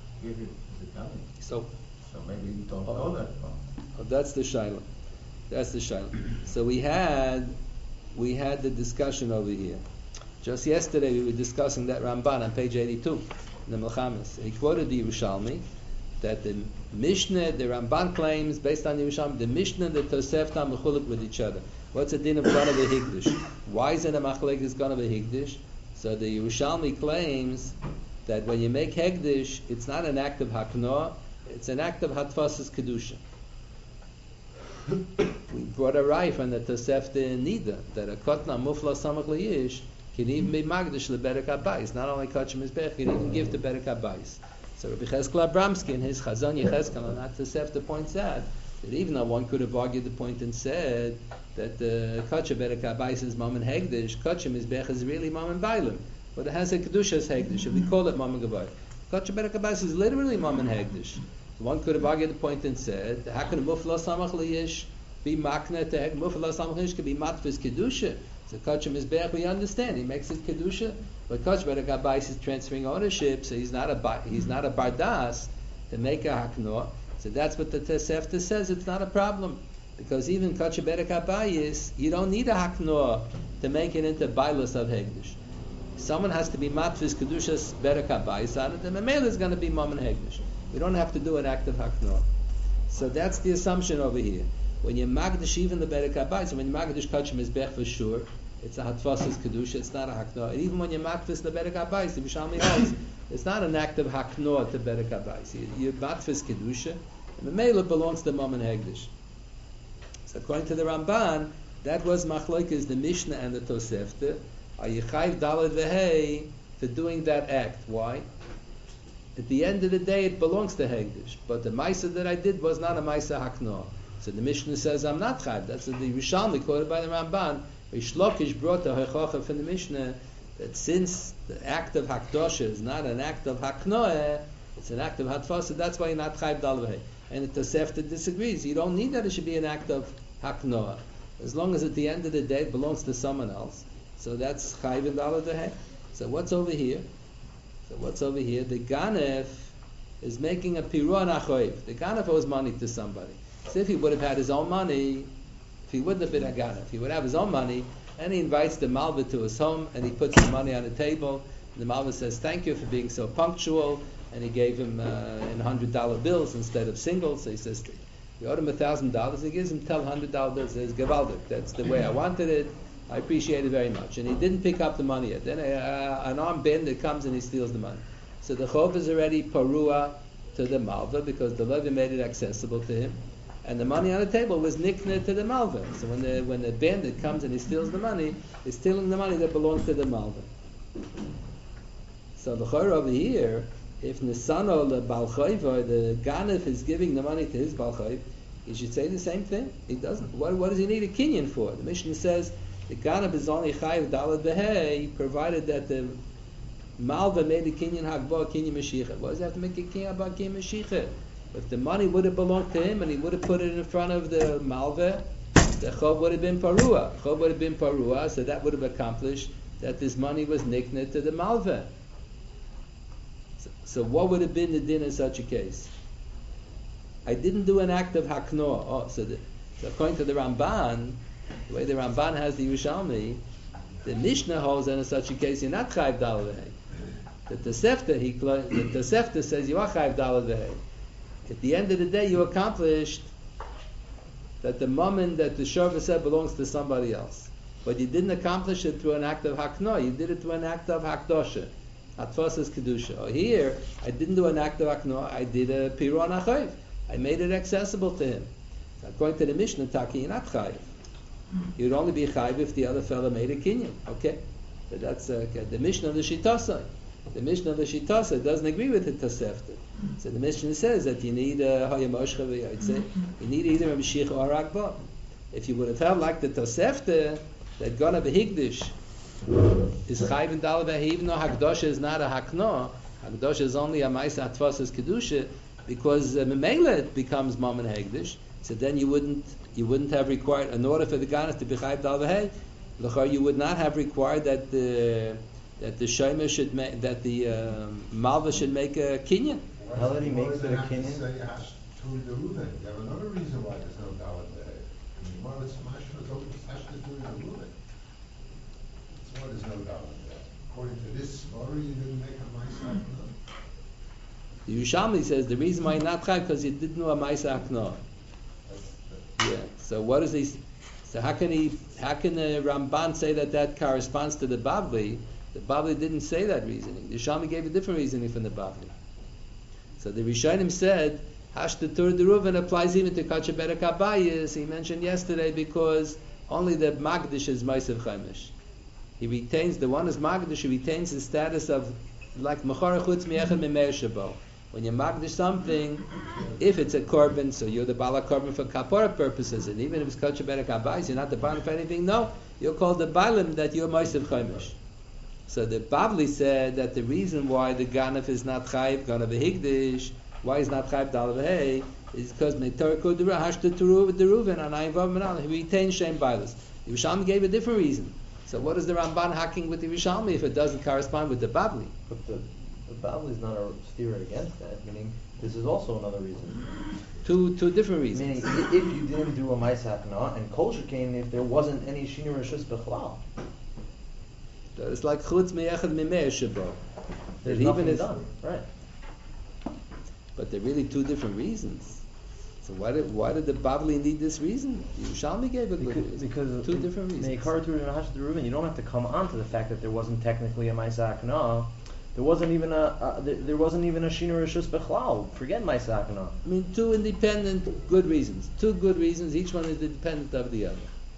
so, So maybe you don't oh, know that. oh, that's the Shaila. That's the Shaila. So we had, we had the discussion over here. Just yesterday we were discussing that Ramban on page eighty-two in the Melchamis. He quoted the Yerushalmi that the Mishnah, the Ramban claims based on the Yerushalmi, the Mishnah and the Tosefta mechuluk with each other. What's the din of Ganav Higdish? Why is it a machlek is Ganav Higdish? So the Yerushalmi claims that when you make Hegdish, it's not an act of Haknoah, it's an act of Hatfasas Kedusha. We brought a rai from the Tosefta in Nida that a Kotna Mufla Samach Le'ish can even be Magdish LeBerek Abayis. Not only Kachim Mizbech, can even give to Berek Abayis. So Rabbi Cheskel Abramsky in his Chazon Yecheskel on that Tosefta points out that even though one could have argued the point and said that the Kachim Berek Abayis is Mammon Hegdish, Kachim Mizbech is really Mammon Bailim. But it has a Kedusha's Hegdish, if we call it Mammon Gavai. Kachim Berek Abayis is literally Mammon Hegdish. One could have argued the point and said, how can a mufla samach liyish be makna to mufla samach liyish could be matfis kedusha? So kachim is bech, we understand. He makes it kedusha, but kach better gabais is transferring ownership, so he's not a he's not a bardas to make a hakno. So that's what the Tosefta says. It's not a problem because even kach better gabais, you don't need a hakno to make it into bailus of hegdish. Someone has to be matfis kedushas better gabais on it, and the male is going to be mom and hegdish. We don't have to do an act of hakno. So that's the assumption over here. When you magdish even the better gabais, when you magdish kachim is bech for sure. It's a hatfasas kedusha. It's not a hakno. And even when you matfis the better gabais, the Bishalmi holds, it's not an act of hakno to better gabais. You, you matfis kedusha, and the mela belongs to mom and hegdish. So according to the Ramban, that was machlokes the Mishnah and the Tosefta. Are you chayv dalad vehei for doing that act? Why? At the end of the day, it belongs to hegdish. But the ma'isa that I did was not a ma'isa hakno. So the Mishnah says I'm not chayv. That's the Rishalmi quoted by the Ramban. Rish Lakish brought the Hechacha from the Mishnah that since the act of Hakdosha is not an act of Haknoeh, it's an act of Hatfasa, that's why you're not Chayv Dal V'hei. And the Tosefta disagrees. You don't need that it should be an act of Haknoeh. As long as at the end of the day it belongs to someone else. So that's Chayv and Dal V'hei. So what's over here? So what's over here? The Ganef is making a Piron Achoiv. The Ganef owes money to somebody. So if he would have had his own money, if he wouldn't have been a ganef, he would have his own money, and he invites the malva to his home, and he puts the money on the table, and the malva says, thank you for being so punctual, and he gave him uh, in one hundred dollar bills instead of singles, so he says, you owed him one thousand dollars, he gives him ten one hundred dollar bills, he says, Gewaldig, that's the way I wanted it, I appreciate it very much. And he didn't pick up the money yet. Then uh, an armed bandit comes and he steals the money. So the chov is already parua to the malva, because the Levi made it accessible to him. And the money on the table was nikna to the malva. So when the when the bandit comes and he steals the money, he's stealing the money that belongs to the malva. So the chor over here, if Nisano the balchayva, the ganef is giving the money to his balchayv, he should say the same thing. He doesn't. What, what does he need a kinyan for? The Mishnah says the ganef is only chayiv dalad behei, provided that the malva made a kinyan hakba kinyan mashiach. Why does he have to make a kinyan hakba kinyan mashiach? If the money would have belonged to him and he would have put it in front of the malva, the chov would have been parua. Chov would have been parua, so that would have accomplished that this money was nikna to the malva. So, so what would have been the din in such a case? I didn't do an act of hakno. Oh, so, the, so according to the Ramban, the way the Ramban has the Yerushalmi, the Mishnah holds that in such a case you're not chayv dalad v'hei. The Tosefta, he the Tosefta says you are chayv dalad v'hei. At the end of the day, you accomplished that the moment that the Shorva said belongs to somebody else. But you didn't accomplish it through an act of hakno, you did it through an act of hakdosha. Atfasas kedusha. Or here, I didn't do an act of hakno, I did a piron achayiv. I made it accessible to him. According to the Mishnah, Taki, you're not chayiv. You'd only be chayiv if the other fellow made a kinyan. Okay? But that's uh, okay. The Mishnah of the Shitasa. The Mishnah of the Shitasa doesn't agree with the Tosefta. So the Mishnah says that you need a Hayamoshcha v'Yaitze. You need either a Mashiach or a Rakba. If you would have held like the Tosefta, that Gana v'Higdish is Chayv and Dal v'Hei, even though Hakdosha is not a Hakno, Hakdosha is only a Maisa Atfasas Kedusha, because uh, Memela it becomes Mom and Hegdish. So then you wouldn't you wouldn't have required, in order for the Gana to be Chayv Dal v'Hei, L'char you would not have required that the that the Shomer should make, that the um, Malva should make a kinyan. How that he makes it a kinyan? Say Hash to the Reuven. You have another reason why there's no Dalit there. I mean, why would Samash was open to Hash to the Reuven? That's why there's no Dalit there. According to this story, you didn't make a Maisa Akno. The Yerushalmi says the reason why you're not chayv because you didn't know a Maisa Akno. Yeah. So what is he? So how can he? How can the Ramban say that that corresponds to the Bavli? The Bavli didn't say that reasoning. The Yerushalmi gave a different reasoning from the Bavli. So the Rishonim said Hash the Tur de Reuven applies even to Kacha Berek Abayis. He mentioned yesterday because only the Magdish is Ma'asev Chaimish. He retains the one is Magdish. He retains the status of like Mechara Chutz Mi'echad Me'meir Shabo. When you Magdish something, if it's a korban, so you're the Bala korban for Kapara purposes, and even if it's Kacha Berek Abayis, you're not the Bala for anything. No, you're called the Bailim that you're Ma'asev Chaimish. So the Bavli said that the reason why the Ganef is not Chayiv, Ganef Higdish, Why he's not chayv dalad v'hei is because metarko hashta deruven and ayin vav menal he retained shem bailus. The Yerushalmi gave a different reason. So what is the Ramban hacking with the Yerushalmi if it doesn't correspond with the Bavli? But the, the Bavli is not a steer against that, meaning this is also another reason. Two two different reasons. Meaning, i- if you didn't do a Ma'aseh Hakna, and Kol Shekain, if there wasn't any Shinur Rishus B'chlal, It's like chutz me'echad mimei shebo. there's Even nothing if- done. Right. But they're really two different reasons. So why did why did the Bavli need this reason? The Yerushalmi gave a good Because, reason. because two different reasons. Meikar Turin and Hashd Reuven, you don't have to come on to the fact that there wasn't technically a Ma'aseh Hakna. There wasn't even a uh, there, there wasn't even a Shinur Rishus B'chlal. Forget Ma'aseh Hakna. I mean, two independent good reasons. Two good reasons. Each one is independent of the other.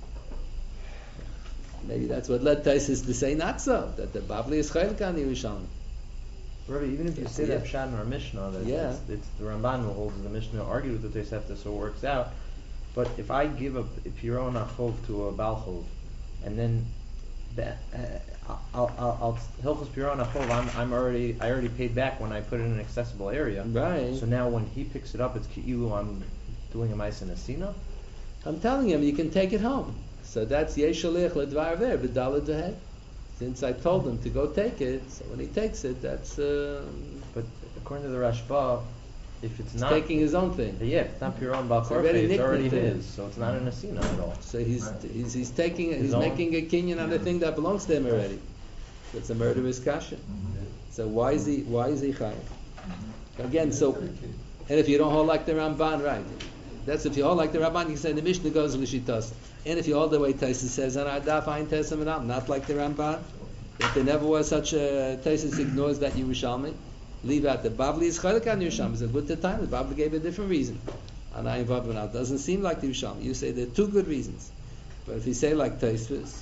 Maybe that's what led Taisus to say not so, that the Bavli is chaylik on the Yerushalmi. Rabbi, even if you say Yeah. that Pshat in our Mishnah, that Yeah. it's, it's the Ramban who holds the Mishnah argued with the Tosefta, so it works out. But if I give a Piron Achov to a Balchov, and then the, uh, I'll, I'll, I'll Hilchos Piron Achov, I'm, I'm already, I already paid back when I put it in an accessible area. Right. So now when he picks it up, it's Ki'ilu, I'm doing a Ma'aseh Nesina. I'm telling him you can take it home. So that's Yeshalich Ledvar Ver, B'dalad Dehed. Since I told him to go take it, so when he takes it, that's uh, But according to the Rashba, if it's he's not taking his own thing. yeah, if it's not Piron Bal It's already Korfei, it's already nicknamed him. his, so it's not a Nesina at all. So he's he's, he's taking His he's own? making a kinyan on a thing that belongs to him already. So it's a murderous kasha. So why is he why is he chayav? Again, so and if you don't hold like the Ramban, right? That's if you hold like the Ramban, you can say the Mishnah goes l'shitas. And if you hold the way Taisus says, and I daf ayin tesam and not like the Ramban. If there never was such a Taisus ignores that Yerushalmi, leave out the Bavli is chaylik on Yerushalmi. It's a good time. The Bavli gave a different reason. And I involved now doesn't seem like the Yerushalmi. You say there are two good reasons. But if you say like Taisus,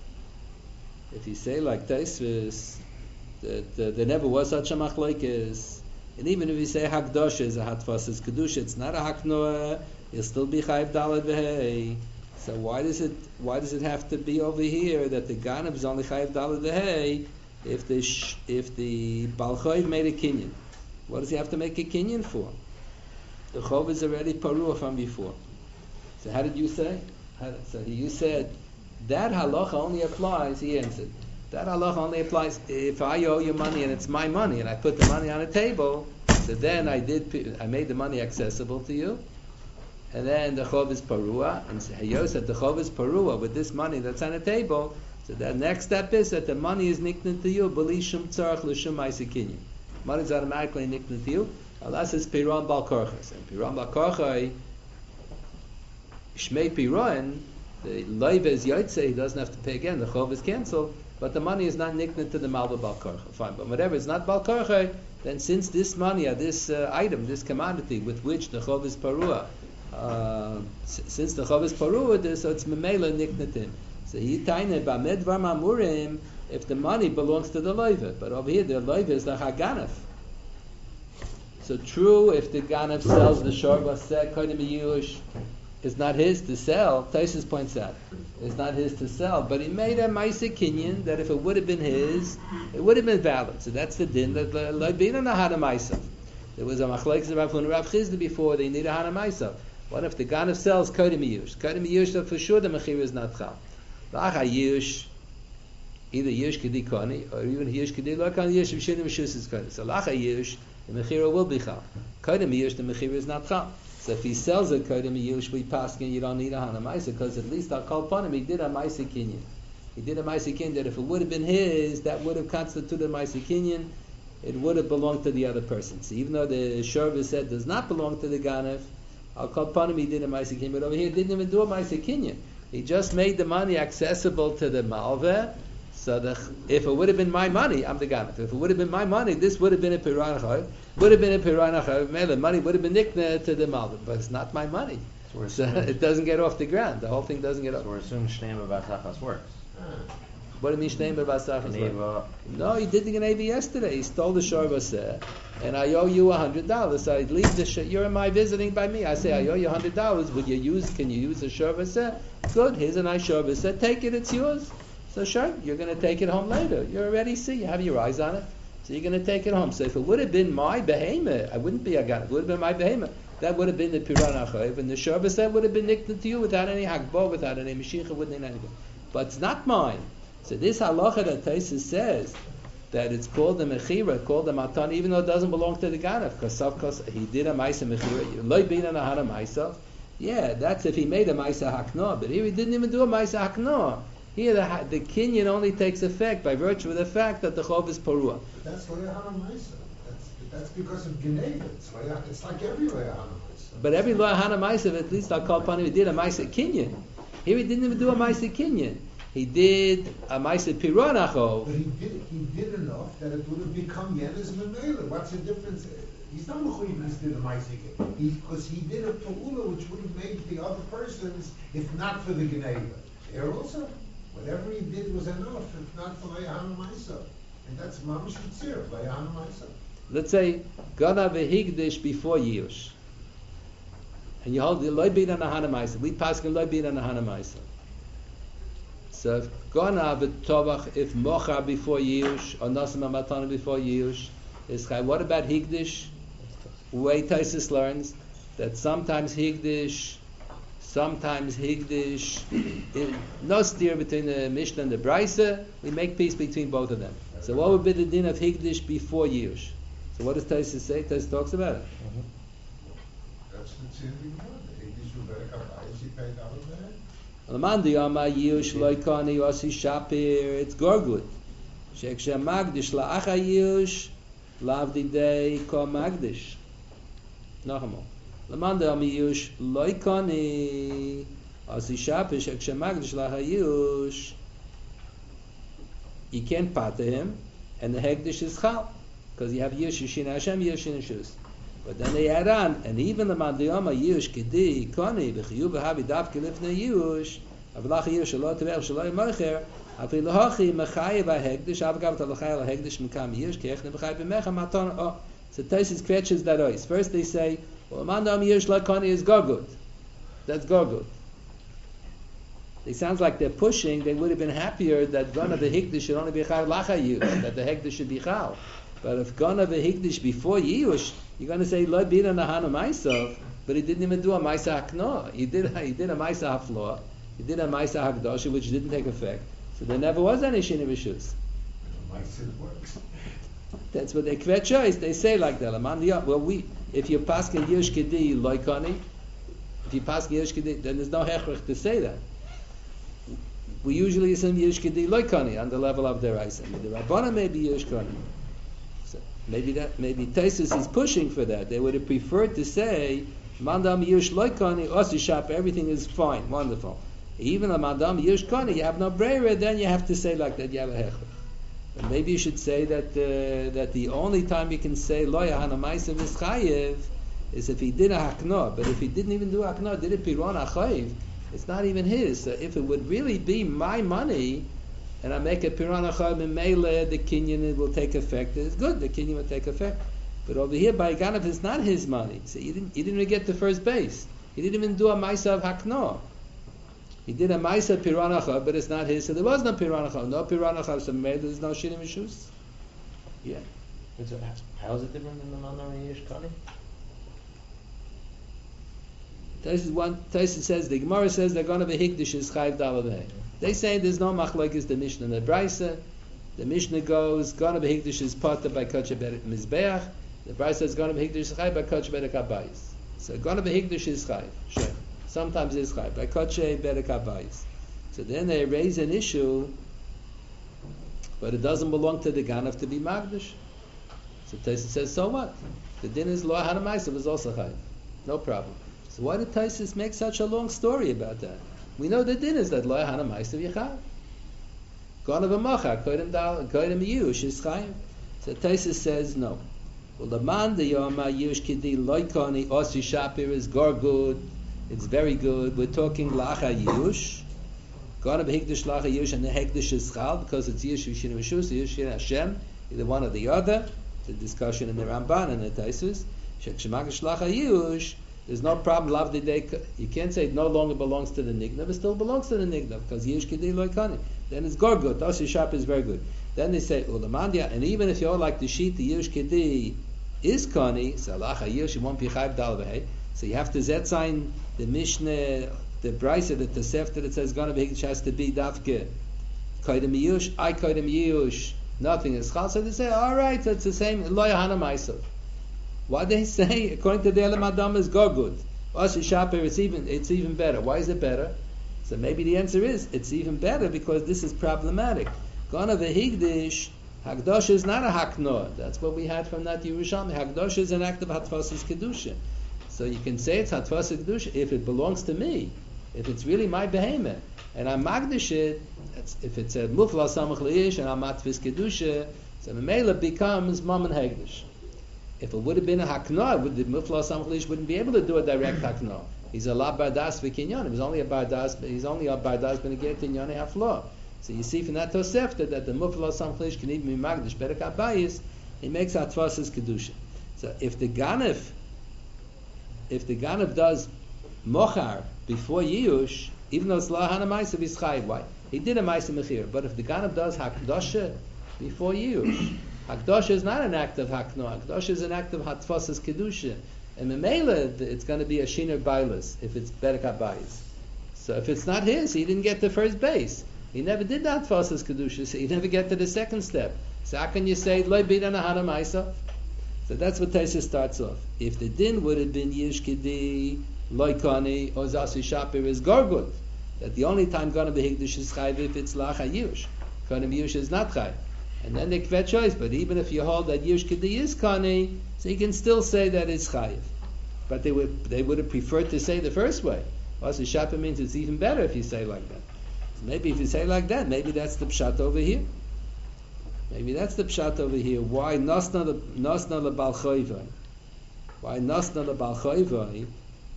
if you say like Taisus, that uh, there never was such a machlokes, and even if you say Hakdosh is a Hatfas Kedusha, it's not a Haknoah, you'll still be Chayv Dalad V'hei. So why does it why does it have to be over here that the Ganav is only Chayv Dalad V'hei if the sh- if the Balchoiv made a kinyan? What does he have to make a kinyan for? The Chov is already Parua from before. So how did you say? How, so you said that halacha only applies. He answered that halacha only applies if I owe you money and it's my money and I put the money on a table. So then I did. I made the money accessible to you, and then the chov is parua. And Hayo said the chov is parua with this money that's on a table. So the next step is that the money is nikned to you. B'li shum tzarach l'shum ma'asekinyan. Money is automatically nikned to you. Unless it's piron bal korchas, and piron bal korchai. Shmei Piron, the Leiv is Yaitse, he doesn't have to pay again, the Chov is cancelled, but the money is not nicknamed to the Malva Bal Korcha. Fine, but whatever, it's not Bal Korcha, then since this money, or this uh, item, this commodity with which the Chov is Parua, uh, s- since the Chov is Parua, this, so it's Memela nicknamed him. So he taine Bamed Var Mamurim, if the money belongs to the Leiv, but over here the Leiv is the Haganef. So true, if the Ganef sells the Shorba Sek, Kodim Yush, it's not his to sell. Taisus points out it's not his to sell, but he made a Maisa Kinyan that if it would have been his, it would have been valid. So that's the din that Leibina know how to Maisa. There was a machlekes of Rav Huna Rav Chizda before they need a Hana Maisa. What if the Ganav sells Kodim Yush? Kodim Yush, so for sure the Mechir is not Chal. Lacha Yush, either Yush Kedi Koni or even Yush Kedi Lokon Yush Vishinim Shus is Koni. So Lacha Yush, the Mechir will be Chal. Kodim Yush, the Mechir is not Chal. So if he sells a kodim yush we paskin, you don't need a hana ma'isa because at least I'll call upon him. He did a ma'isa kinyan. He did a ma'isa kinyan that if it would have been his, that would have constituted a ma'isa kinyan. It would have belonged to the other person. So even though the Shurva said does not belong to the Ganef, I'll call upon him. He did a ma'isa kinyan, but over here he didn't even do a ma'isa kinyan. He just made the money accessible to the malveh. So the, if it would have been my money, I'm the Ganef. If it would have been my money, this would have been a piranachah. Would have been a piranachah. The money would have been nicknamed to the malveh, but it's not my money. So, we're So assuming, it doesn't get off the ground. The whole thing doesn't get so off. we're assuming Shneim about Tachas works. What do you mean Shneim B'Basachas? Geneva, No, he did the Geneva yesterday. He stole the Shorvaseh, and I owe you a hundred dollars. So I leave the. Sh- you're in my visiting by me. I say I owe you a hundred dollars. Would you use? Can you use the Shorvaseh? Good. Here's a nice Shorvaseh. Take it. It's yours. So sure, you're going to take it home later. You already see. You have your eyes on it. So you're going to take it home. So if it would have been my behemoth, I wouldn't be a gan. It would have been my behemoth. That would have been the Piran Achayev, and the Shabbos that would have been nicked to you without any Hakbah, without any Mashiach, wouldn't have anything. But it's not mine. So this halacha that Taisus says that it's called the Mechira, called the Matan, even though it doesn't belong to the Ganav, because of course he did a Maisa Mechira, Loi Bina Nahana Maisa. Yeah, that's if he made a Maisa Hakna, but here he didn't even do a Maisa Hakna. Here the, the Kinyan only takes effect by virtue of the fact that the Chov is Parua. But that's Loya Hana Maisa. That's, that's because of Geneva. It's, Loya, it's like every Loya Hana Maisa. But every Loya Hana Maisa, at least I'll call upon him, he did a Maisa Kinyan. Here he didn't even do a Maisa Kinyan. He did a Maisa Piranachov. But he did, he did enough that it would have become Yenes Memela. What's the difference? He's not Mechuyev just did a Maisa Kinyan. Because he did a Ta'ula which would have made the other persons, if not for the Geneva. Here also, whatever he did was enough, if not for Loya Hana Maisa. And that's Mamash Yitzir, Loya Hana Maisa. Let's say, Gana v'higdish before Yush. And you hold the Loi Bina Nahana Maisa. We pass Loi Bina Nahana Maisa. So if Gana v'tovach, if Mocha before Yush, or Nasim HaMatana before Yush, is Chai. What about Higdish? Way Taisus learns that sometimes Higdish, sometimes Higdish, no steer between the Mishnah and the Brisa, we make peace between both of them. So what would be the din of Higdish before Yush? So what does Taisus say? Taisus talks about it. Mm-hmm. That's the Tzir B'Gmar. The Higdish Uberek HaBayis, he paid out of that. Lamandi Yama Yush Loikani Yosi Shapir, it's Gorgut. Shek Shem Magdish La'acha Yush, Lavdi Dei Ko Magdish. Nachamo. Lamandi Yama Yush Loikani Yosi Shapir, Shek Shem Magdish La'acha Yush. You can't pata him, and the Hegdish is Chal. Because you have Yush, Yushin Hashem, Yushin Shus. But then they add on, and even the Mandiyama Yush Kedi Koni B'chiyuv B'havi Davke Lifnei Yush Avlach Yush Shalot Tevech Shaloi Mocher Afi Lahachi Mechayev HaHegdish Avgav Talachayel HaHegdish Mekam Yush Kechne B'chayev B'mecha Matan. Oh, so Taisus catches that ois. First they say, well, Mandiyama Yush Lo Koni is Gorgut. That's Gorgut. It sounds like they're pushing. They would have been happier that Gana the Higdish should only be Chal Lacha Yush, that the Hegdish should be Chal. But if Gana the Higdish before Yush, you're going to say Lo Bina Nahana Maisav, but he didn't even do a Maisa Hakna. He did he did a Maisa Hafla, he did a Maisa Hakdosha, which didn't take effect. So there never was any Shini V'Shus. Maisa works. That's what they kvetcha. They say like that. Well, we if you pass Yush Kedi Loikani, if you pass Yush Kedi, then there's no hechrich to say that. We usually assume Yush Kedi Loikani on the level of their eyes. The Rabbana may be Yush Kani. So maybe that maybe Taisus is pushing for that. They would have preferred to say Mandam Yush Loikani Osi Shap, everything is fine, wonderful. Even a Mandam Yush Kani, you have no brera, then you have to say like that, you have a hechrich. But maybe you should say that uh, that the only time you can say Lo Yahana Ma'asav V'Chayev is if he did a Hakna. But if he didn't even do a Hakna, did it Piron Achayev, it's not even his. So if it would really be my money, and I make a Piran Achayev in Mele, the Kinyan will take effect. It's good, the Kinyan will take effect. But over here, by Ganav, it's not his money. So he didn't, he didn't even get to first base. He didn't even do a Maisa of Hakna. He did a Maisa Piran Achayev, but it's not his. So there was no Piran Achayev. No Piran Achayev, so Mele, there's no Shinim Mishus. Yeah. So how is it different than the Mandam Yush Kani? Taisus one. Taisus says the Gemara says they're going to be Higdish is Chayv Dalaveh. They say there's no machlokes the Mishnah and the Brisa. The Mishnah goes going to be Higdish is Potter by Kodesh Berek Mizbeach. The Brisa is going to be Higdish is Chayv by Kodesh Berek Habayis. So going to be Higdish is Chayv. Sure. Sometimes it's Chayv by Kodesh Berek Habayis. So then they raise an issue, but it doesn't belong to the Ganav to be Magdish. So Taisus says, so what? The din is Lo Hana Ma'asav is also Chayv. No problem. So why did Taisus make such a long story about that? We know the din is that Lo Hana Ma'asav Yichav. Ganav Amacha, Kodim Dal, Kodim Yush is Chayv. So Taisus says, no. Well, the man the Yoma Yush Kidi Loikani Osi Shapir is Gorgud. It's very good. We're talking Lacha Yush. Ganav Higdish Lacha Yush and the Higdish is Chal because it's Yush Yushin V'Shus, Yushin Hashem, either one or the other. It's a discussion in the Ramban and the Taisus. Shek Shemagish Lacha Yush. There's no problem. Lavdi Dei. You can't say it no longer belongs to the Nignav. It still belongs to the Nignav because Yush Kidi Loikani. Then it's Gorgud. Osi Shapir is very good. Then they say Ulamandia, and even if you're like the sheet, the Yush Kedi is Kani, so Allah Yush, you won't be Chayv Dal B'Hei. So you have to zet sign the Mishnah, the Brisa, the Tosefta that says Gonna Behikdash has to be Dafke. Koydem Yush, I Koydem Yush, nothing is Chal. So they say, all right, so it's the same. Lo Yahana Ma'asav. Why they say, according to the Elam Adam, is Gorgud. Asi Shaper, it's even it's even better. Why is it better? So maybe the answer is it's even better because this is problematic. Gonna Behikdash, Hagdosh is not a Haknoah. That's what we had from that Yerushalmi. Hagdosh is an act of Hatfasas Kedusha. So you can say it's Hatfasas Kedusha if it belongs to me, if it's really my behemoth, and I'm Magdish it. If it's a Mufla Samach Leish and I'm Hatfas Kedusha, so the Mela becomes Mammon Hagdish. If it would have been a Haknoah, the Mufla Samach Leish wouldn't be able to do a direct Haknoah. He's a La Bardas V'Kinyon. He's only a Bardas. He's only a Bardas B'Neget Kinyon Hafla. So you see from that Tosefta that the Mufla Samach Leish can even be Magdish. Berek Abayis, he makes Hatfasas Kedusha. So if the Ganef, if the Ganef does Mochar before Yiyush, even though it's La Hana Ma'asav, he's Chayiv. Why? He did a Ma'asav Mechir. But if the Ganef does Hakdosha before Yiyush, Hakdosha is not an act of Haknoah. Hakdosha is an act of Hatfasas Kedusha. And Memela, it's going to be a Shiner Bailas if it's Berek Abayis. So if it's not his, he didn't get to first base. He never did that Hatfasas Kedusha, so he never get to the second step. So how can you say, Loi Bidan Ahana Ma'asav? So that's what Taisa starts off. If the din would have been Yish Kedi, Loi Kani, or Zasi Shapir is Gorgut, that the only time Gonna Behikdash is Chayv if it's Lacha Yush. Gonna Yush is not Chayv. And then they kvet choice, but even if you hold that Yush Kedi is Kani, so you can still say that it's Chayiv. But they would they would have preferred to say the first way. Also, Shapir means it's even better if you say like that. So maybe if you say like that, maybe that's the pshat over here. Maybe that's the pshat over here. Why Nasna le Bal Choivai? Why Nasna le Bal Choivai?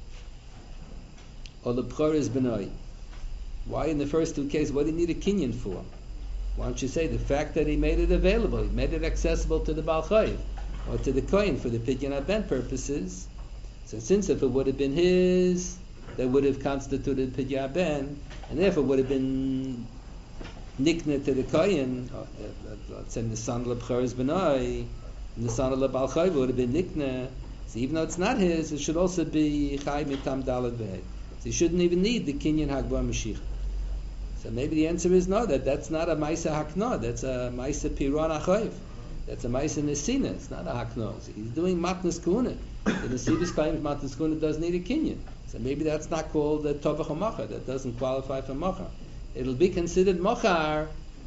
Or the B'choris B'nai? Why in the first two cases, what do you need a kinyan for? Why don't you say the fact that he made it available, he made it accessible to the Bal Choiv, or to the Kohen for the Pidyon Aben purposes? So since if it would have been his, that would have constituted Pidyon Aben, and therefore would have been Nikna to the Kohen, let's say Nisan L'B'choris B'nai, Nisan L'Bal Choiv would have been Nikna. So even though it's not his, it should also be Chai Mitam Dalad V'Hei. So you shouldn't even need the Kinyan Hagbar Mashiach. So maybe the answer is no, that that's not a Maisa Hakna, that's a Maisa Piran Achoiv. That's a Maisa Nesina, it's not a Hakna. So he's doing Matnas Kuna. The Nesivus claims Matnas Kuna doesn't need a Kinyan. So maybe that's not called the Tovach HaMachar, that doesn't qualify for Machar. It'll be considered Machar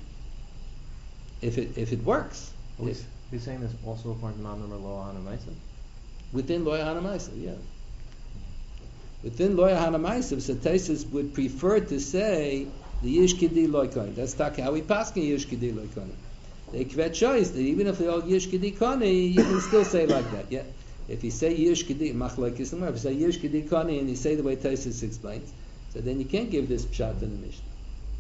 if it if it works. Well, he's, he's saying this also according to Mamre Lo Hana Maisa? Within Lo Hana Maisa, yeah. Within Lo Hana Maisa, so Taisus would prefer to say the Yish Kedi Loikani. That's how we pass Yish Kedi Loikani. They kvet choice that even if they all Yish Kedi Kani, you can still say like that. Yeah. If you say Yish Kedi Machlokes, if you say Yish Kedi Kani and you say the way Taisus explains, so then you can't give this pshat in the Mishnah.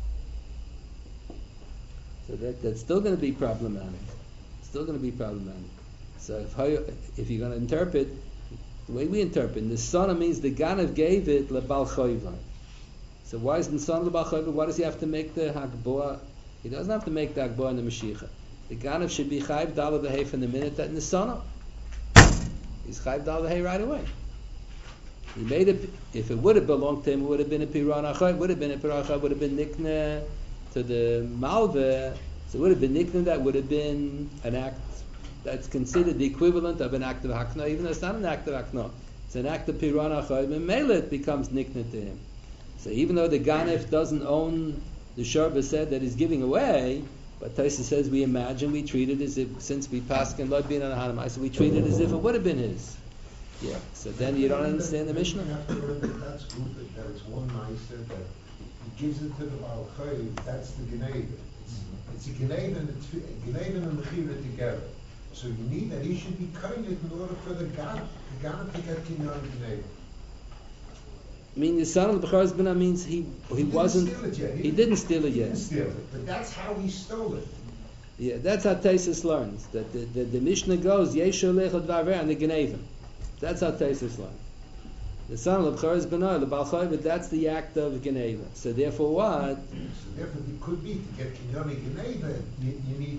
So that that's still going to be problematic. It's still going to be problematic. So if if you're going to interpret the way we interpret, Nisana means the Ganav gave it lebal choivai. So why is Nisana lebal choivai? Why does he have to make the Hakboah? He doesn't have to make the Hakboah in the Mashiach. The Ganav should be Chayv Dal V'Hei from the minute that Nisana. He's Chayv Dal V'Hei right away. He made it. If it would have belonged to him, it would have been a Piran Achai. Would have been a Piran Achai. Would have been Nikna to the Malveh. So it would have been Nikna. That would have been an act that's considered the equivalent of an act of Hakna, even though it's not an act of Hakna. It's an act of Piran Achai. And Mele it becomes Nikna to him. So even though the Ganef doesn't own the Sharba said that he's giving away, but Taisa says we imagine we treat it as if, since we passed and Lord being on a Hanamai, so we treat it as if it would have been his. Yeah. So then you don't understand the Mishnah. You have to learn that that's good, that it's one Meister that he gives it to the Baal Chayiv, that's the Geneva. It's, it's a Geneva and a Geneva and a Mechira together. So you need that he should be kind in order for the God, the God to get Kinyan Geneva. I mean, the son of the B'charas B'na means he he, he wasn't steal it yet. he, he didn't steal it he yet. Didn't steal it, but that's how he stole it. Yeah, that's how Taisus learns that the, the, the Mishnah goes Yeshu Lechad Varver and the Geneva. That's how Taisus learns. The son of the B'charas B'na, the Baal Chayiv, but that's the act of Geneva. So therefore, what? So therefore, it could be to get Kinyan Geneva, you, you need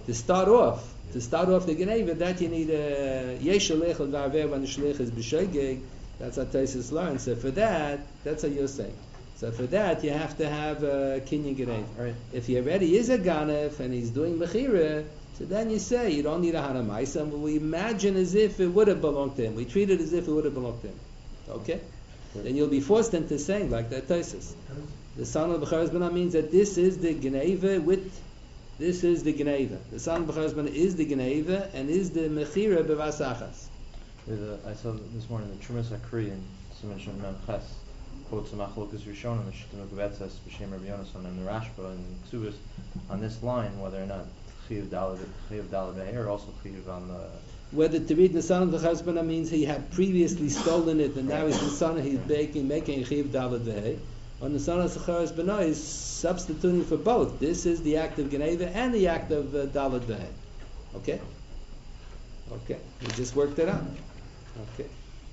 to start off, to start off the Geneva, that you need a Yeshalech L'Varver when the Shlich is B'Shegeg. That's how Taisus learns. So for that, that's what you're saying. So for that, you have to have a Kinyan Geneva. Right. If he already is a Ganef and he's doing Mechira, so then you say you don't need a Hanamaisa, but we imagine as if it would have belonged to him. We treat it as if it would have belonged to him. Okay? Then you'll be forced into saying like that Taisus. The son of B'charas B'nah means that this is the Geneva with, this is the Geneva. The son of B'charas B'nah is the Geneva and is the Mechira B'vasachas. I saw this morning the Trumas Hakri in Siman Shem Mem Ches quotes the Machlokas Rishon and the Shittim Gebetzes B'Shem Rabbi Yonason and the Rashba and Ksubis on this line, whether or not Chiyav Dalad Chiyav Dalad Be'er, also Chiyav on the. Whether to read the son of the Chazbana means he had previously stolen it and now he's the son, he's making making Chiyav Dalad Ve'eh. On the son of the Chazbana is substituting for both. This is the act of Geneva and the act of uh, Dalad Ve'eh. Okay? Okay. We just worked it out. Okay.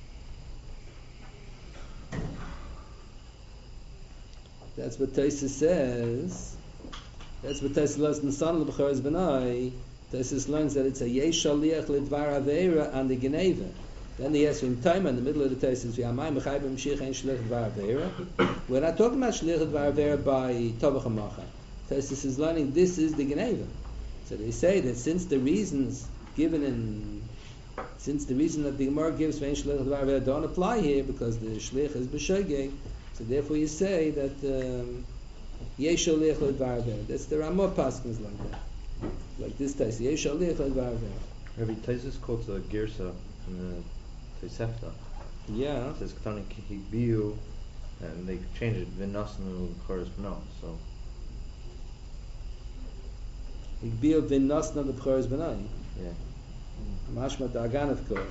That's what Taisus says. That's what Taisus learns in the son of the B'charas B'nai. Taisus learns that it's a Yesh Shaliach L'Dvar Aveira on the Geneva. Then the Yesrim time in the middle of the Taisus, V'yamai Mechai B'mshich Ein Shaliach L'Dvar Aveira. We're not talking about Shaliach L'Dvar Aveira by Tovach HaMacha. Taisus is learning this is the Geneva. So they say that since the reasons given in, since the reason that the Gemara gives Ein Shaliach L'Dvar Aveira don't apply here because the Shaliach is B'Shogeg, so therefore you say that um, Yeshalech L'Dvar Aveira. That's the Ramah Paskins like that. Like this Taisus, Yeshalech L'Dvar Aveira. Rabbi Taisus quotes a Girsa in the Tosefta. Yeah. It says Ketani Kihibiu, and they changed it V'nasnu B'charas B'nah. So Higbil V'nasna B'B'charas B'nai. yeah. Mashma Da'agan of Kor.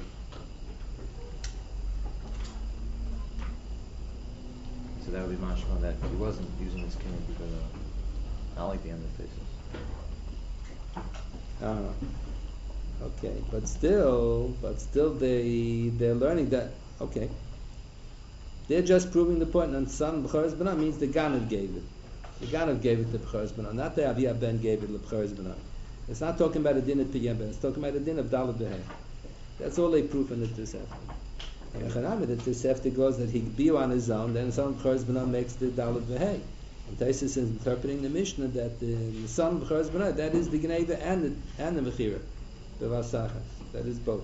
So that would be mashma that he wasn't using his king because uh, not like the end of Taisus. Ah. Okay, but still, but still, they they're learning that. Okay, they're just proving the point. And son B'charas B'nai means the Ganav gave it. The Ganav gave it to B'charas B'nai, not the Aviyah Ben gave it to B'charas B'nai. It's not talking about a din of Piyam Ben. It's talking about a din of Dalad B'Hei. That's all they prove in the Tosefta. And the Tosefta goes that he be on his own. Then son B'charas B'nai makes the Dalad B'Hei. And Taisus is interpreting the Mishnah that the, the son B'charas B'nai, that is the Geneva and the and the Mechira. B'vasachas. That is both.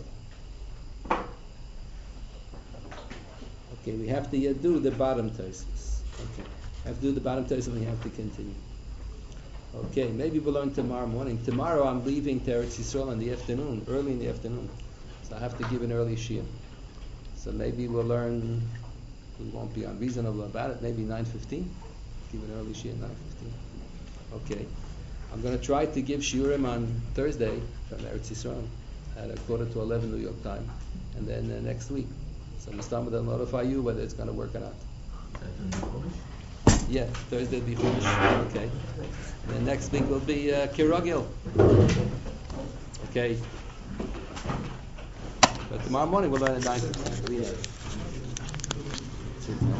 Okay, we have to yet do the bottom Taisus. Okay, have to do the bottom Taisus and we have to continue. Okay, maybe we'll learn tomorrow morning. Tomorrow I'm leaving to Eretz Yisrael in the afternoon, early in the afternoon. So I have to give an early shiur. So maybe we'll learn, we won't be unreasonable about it, maybe nine fifteen. Give an early shiur at nine fifteen. Okay. I'm going to try to give shiurim on Thursday from Eretz Yisrael at a quarter to eleven New York time, and then uh, next week. So Mustama will notify you whether it's going to work or not. Yeah, Thursday will be Chumash. Okay. And then next week will be uh, Kiragil. Okay. But tomorrow morning we'll learn at nine fifteen.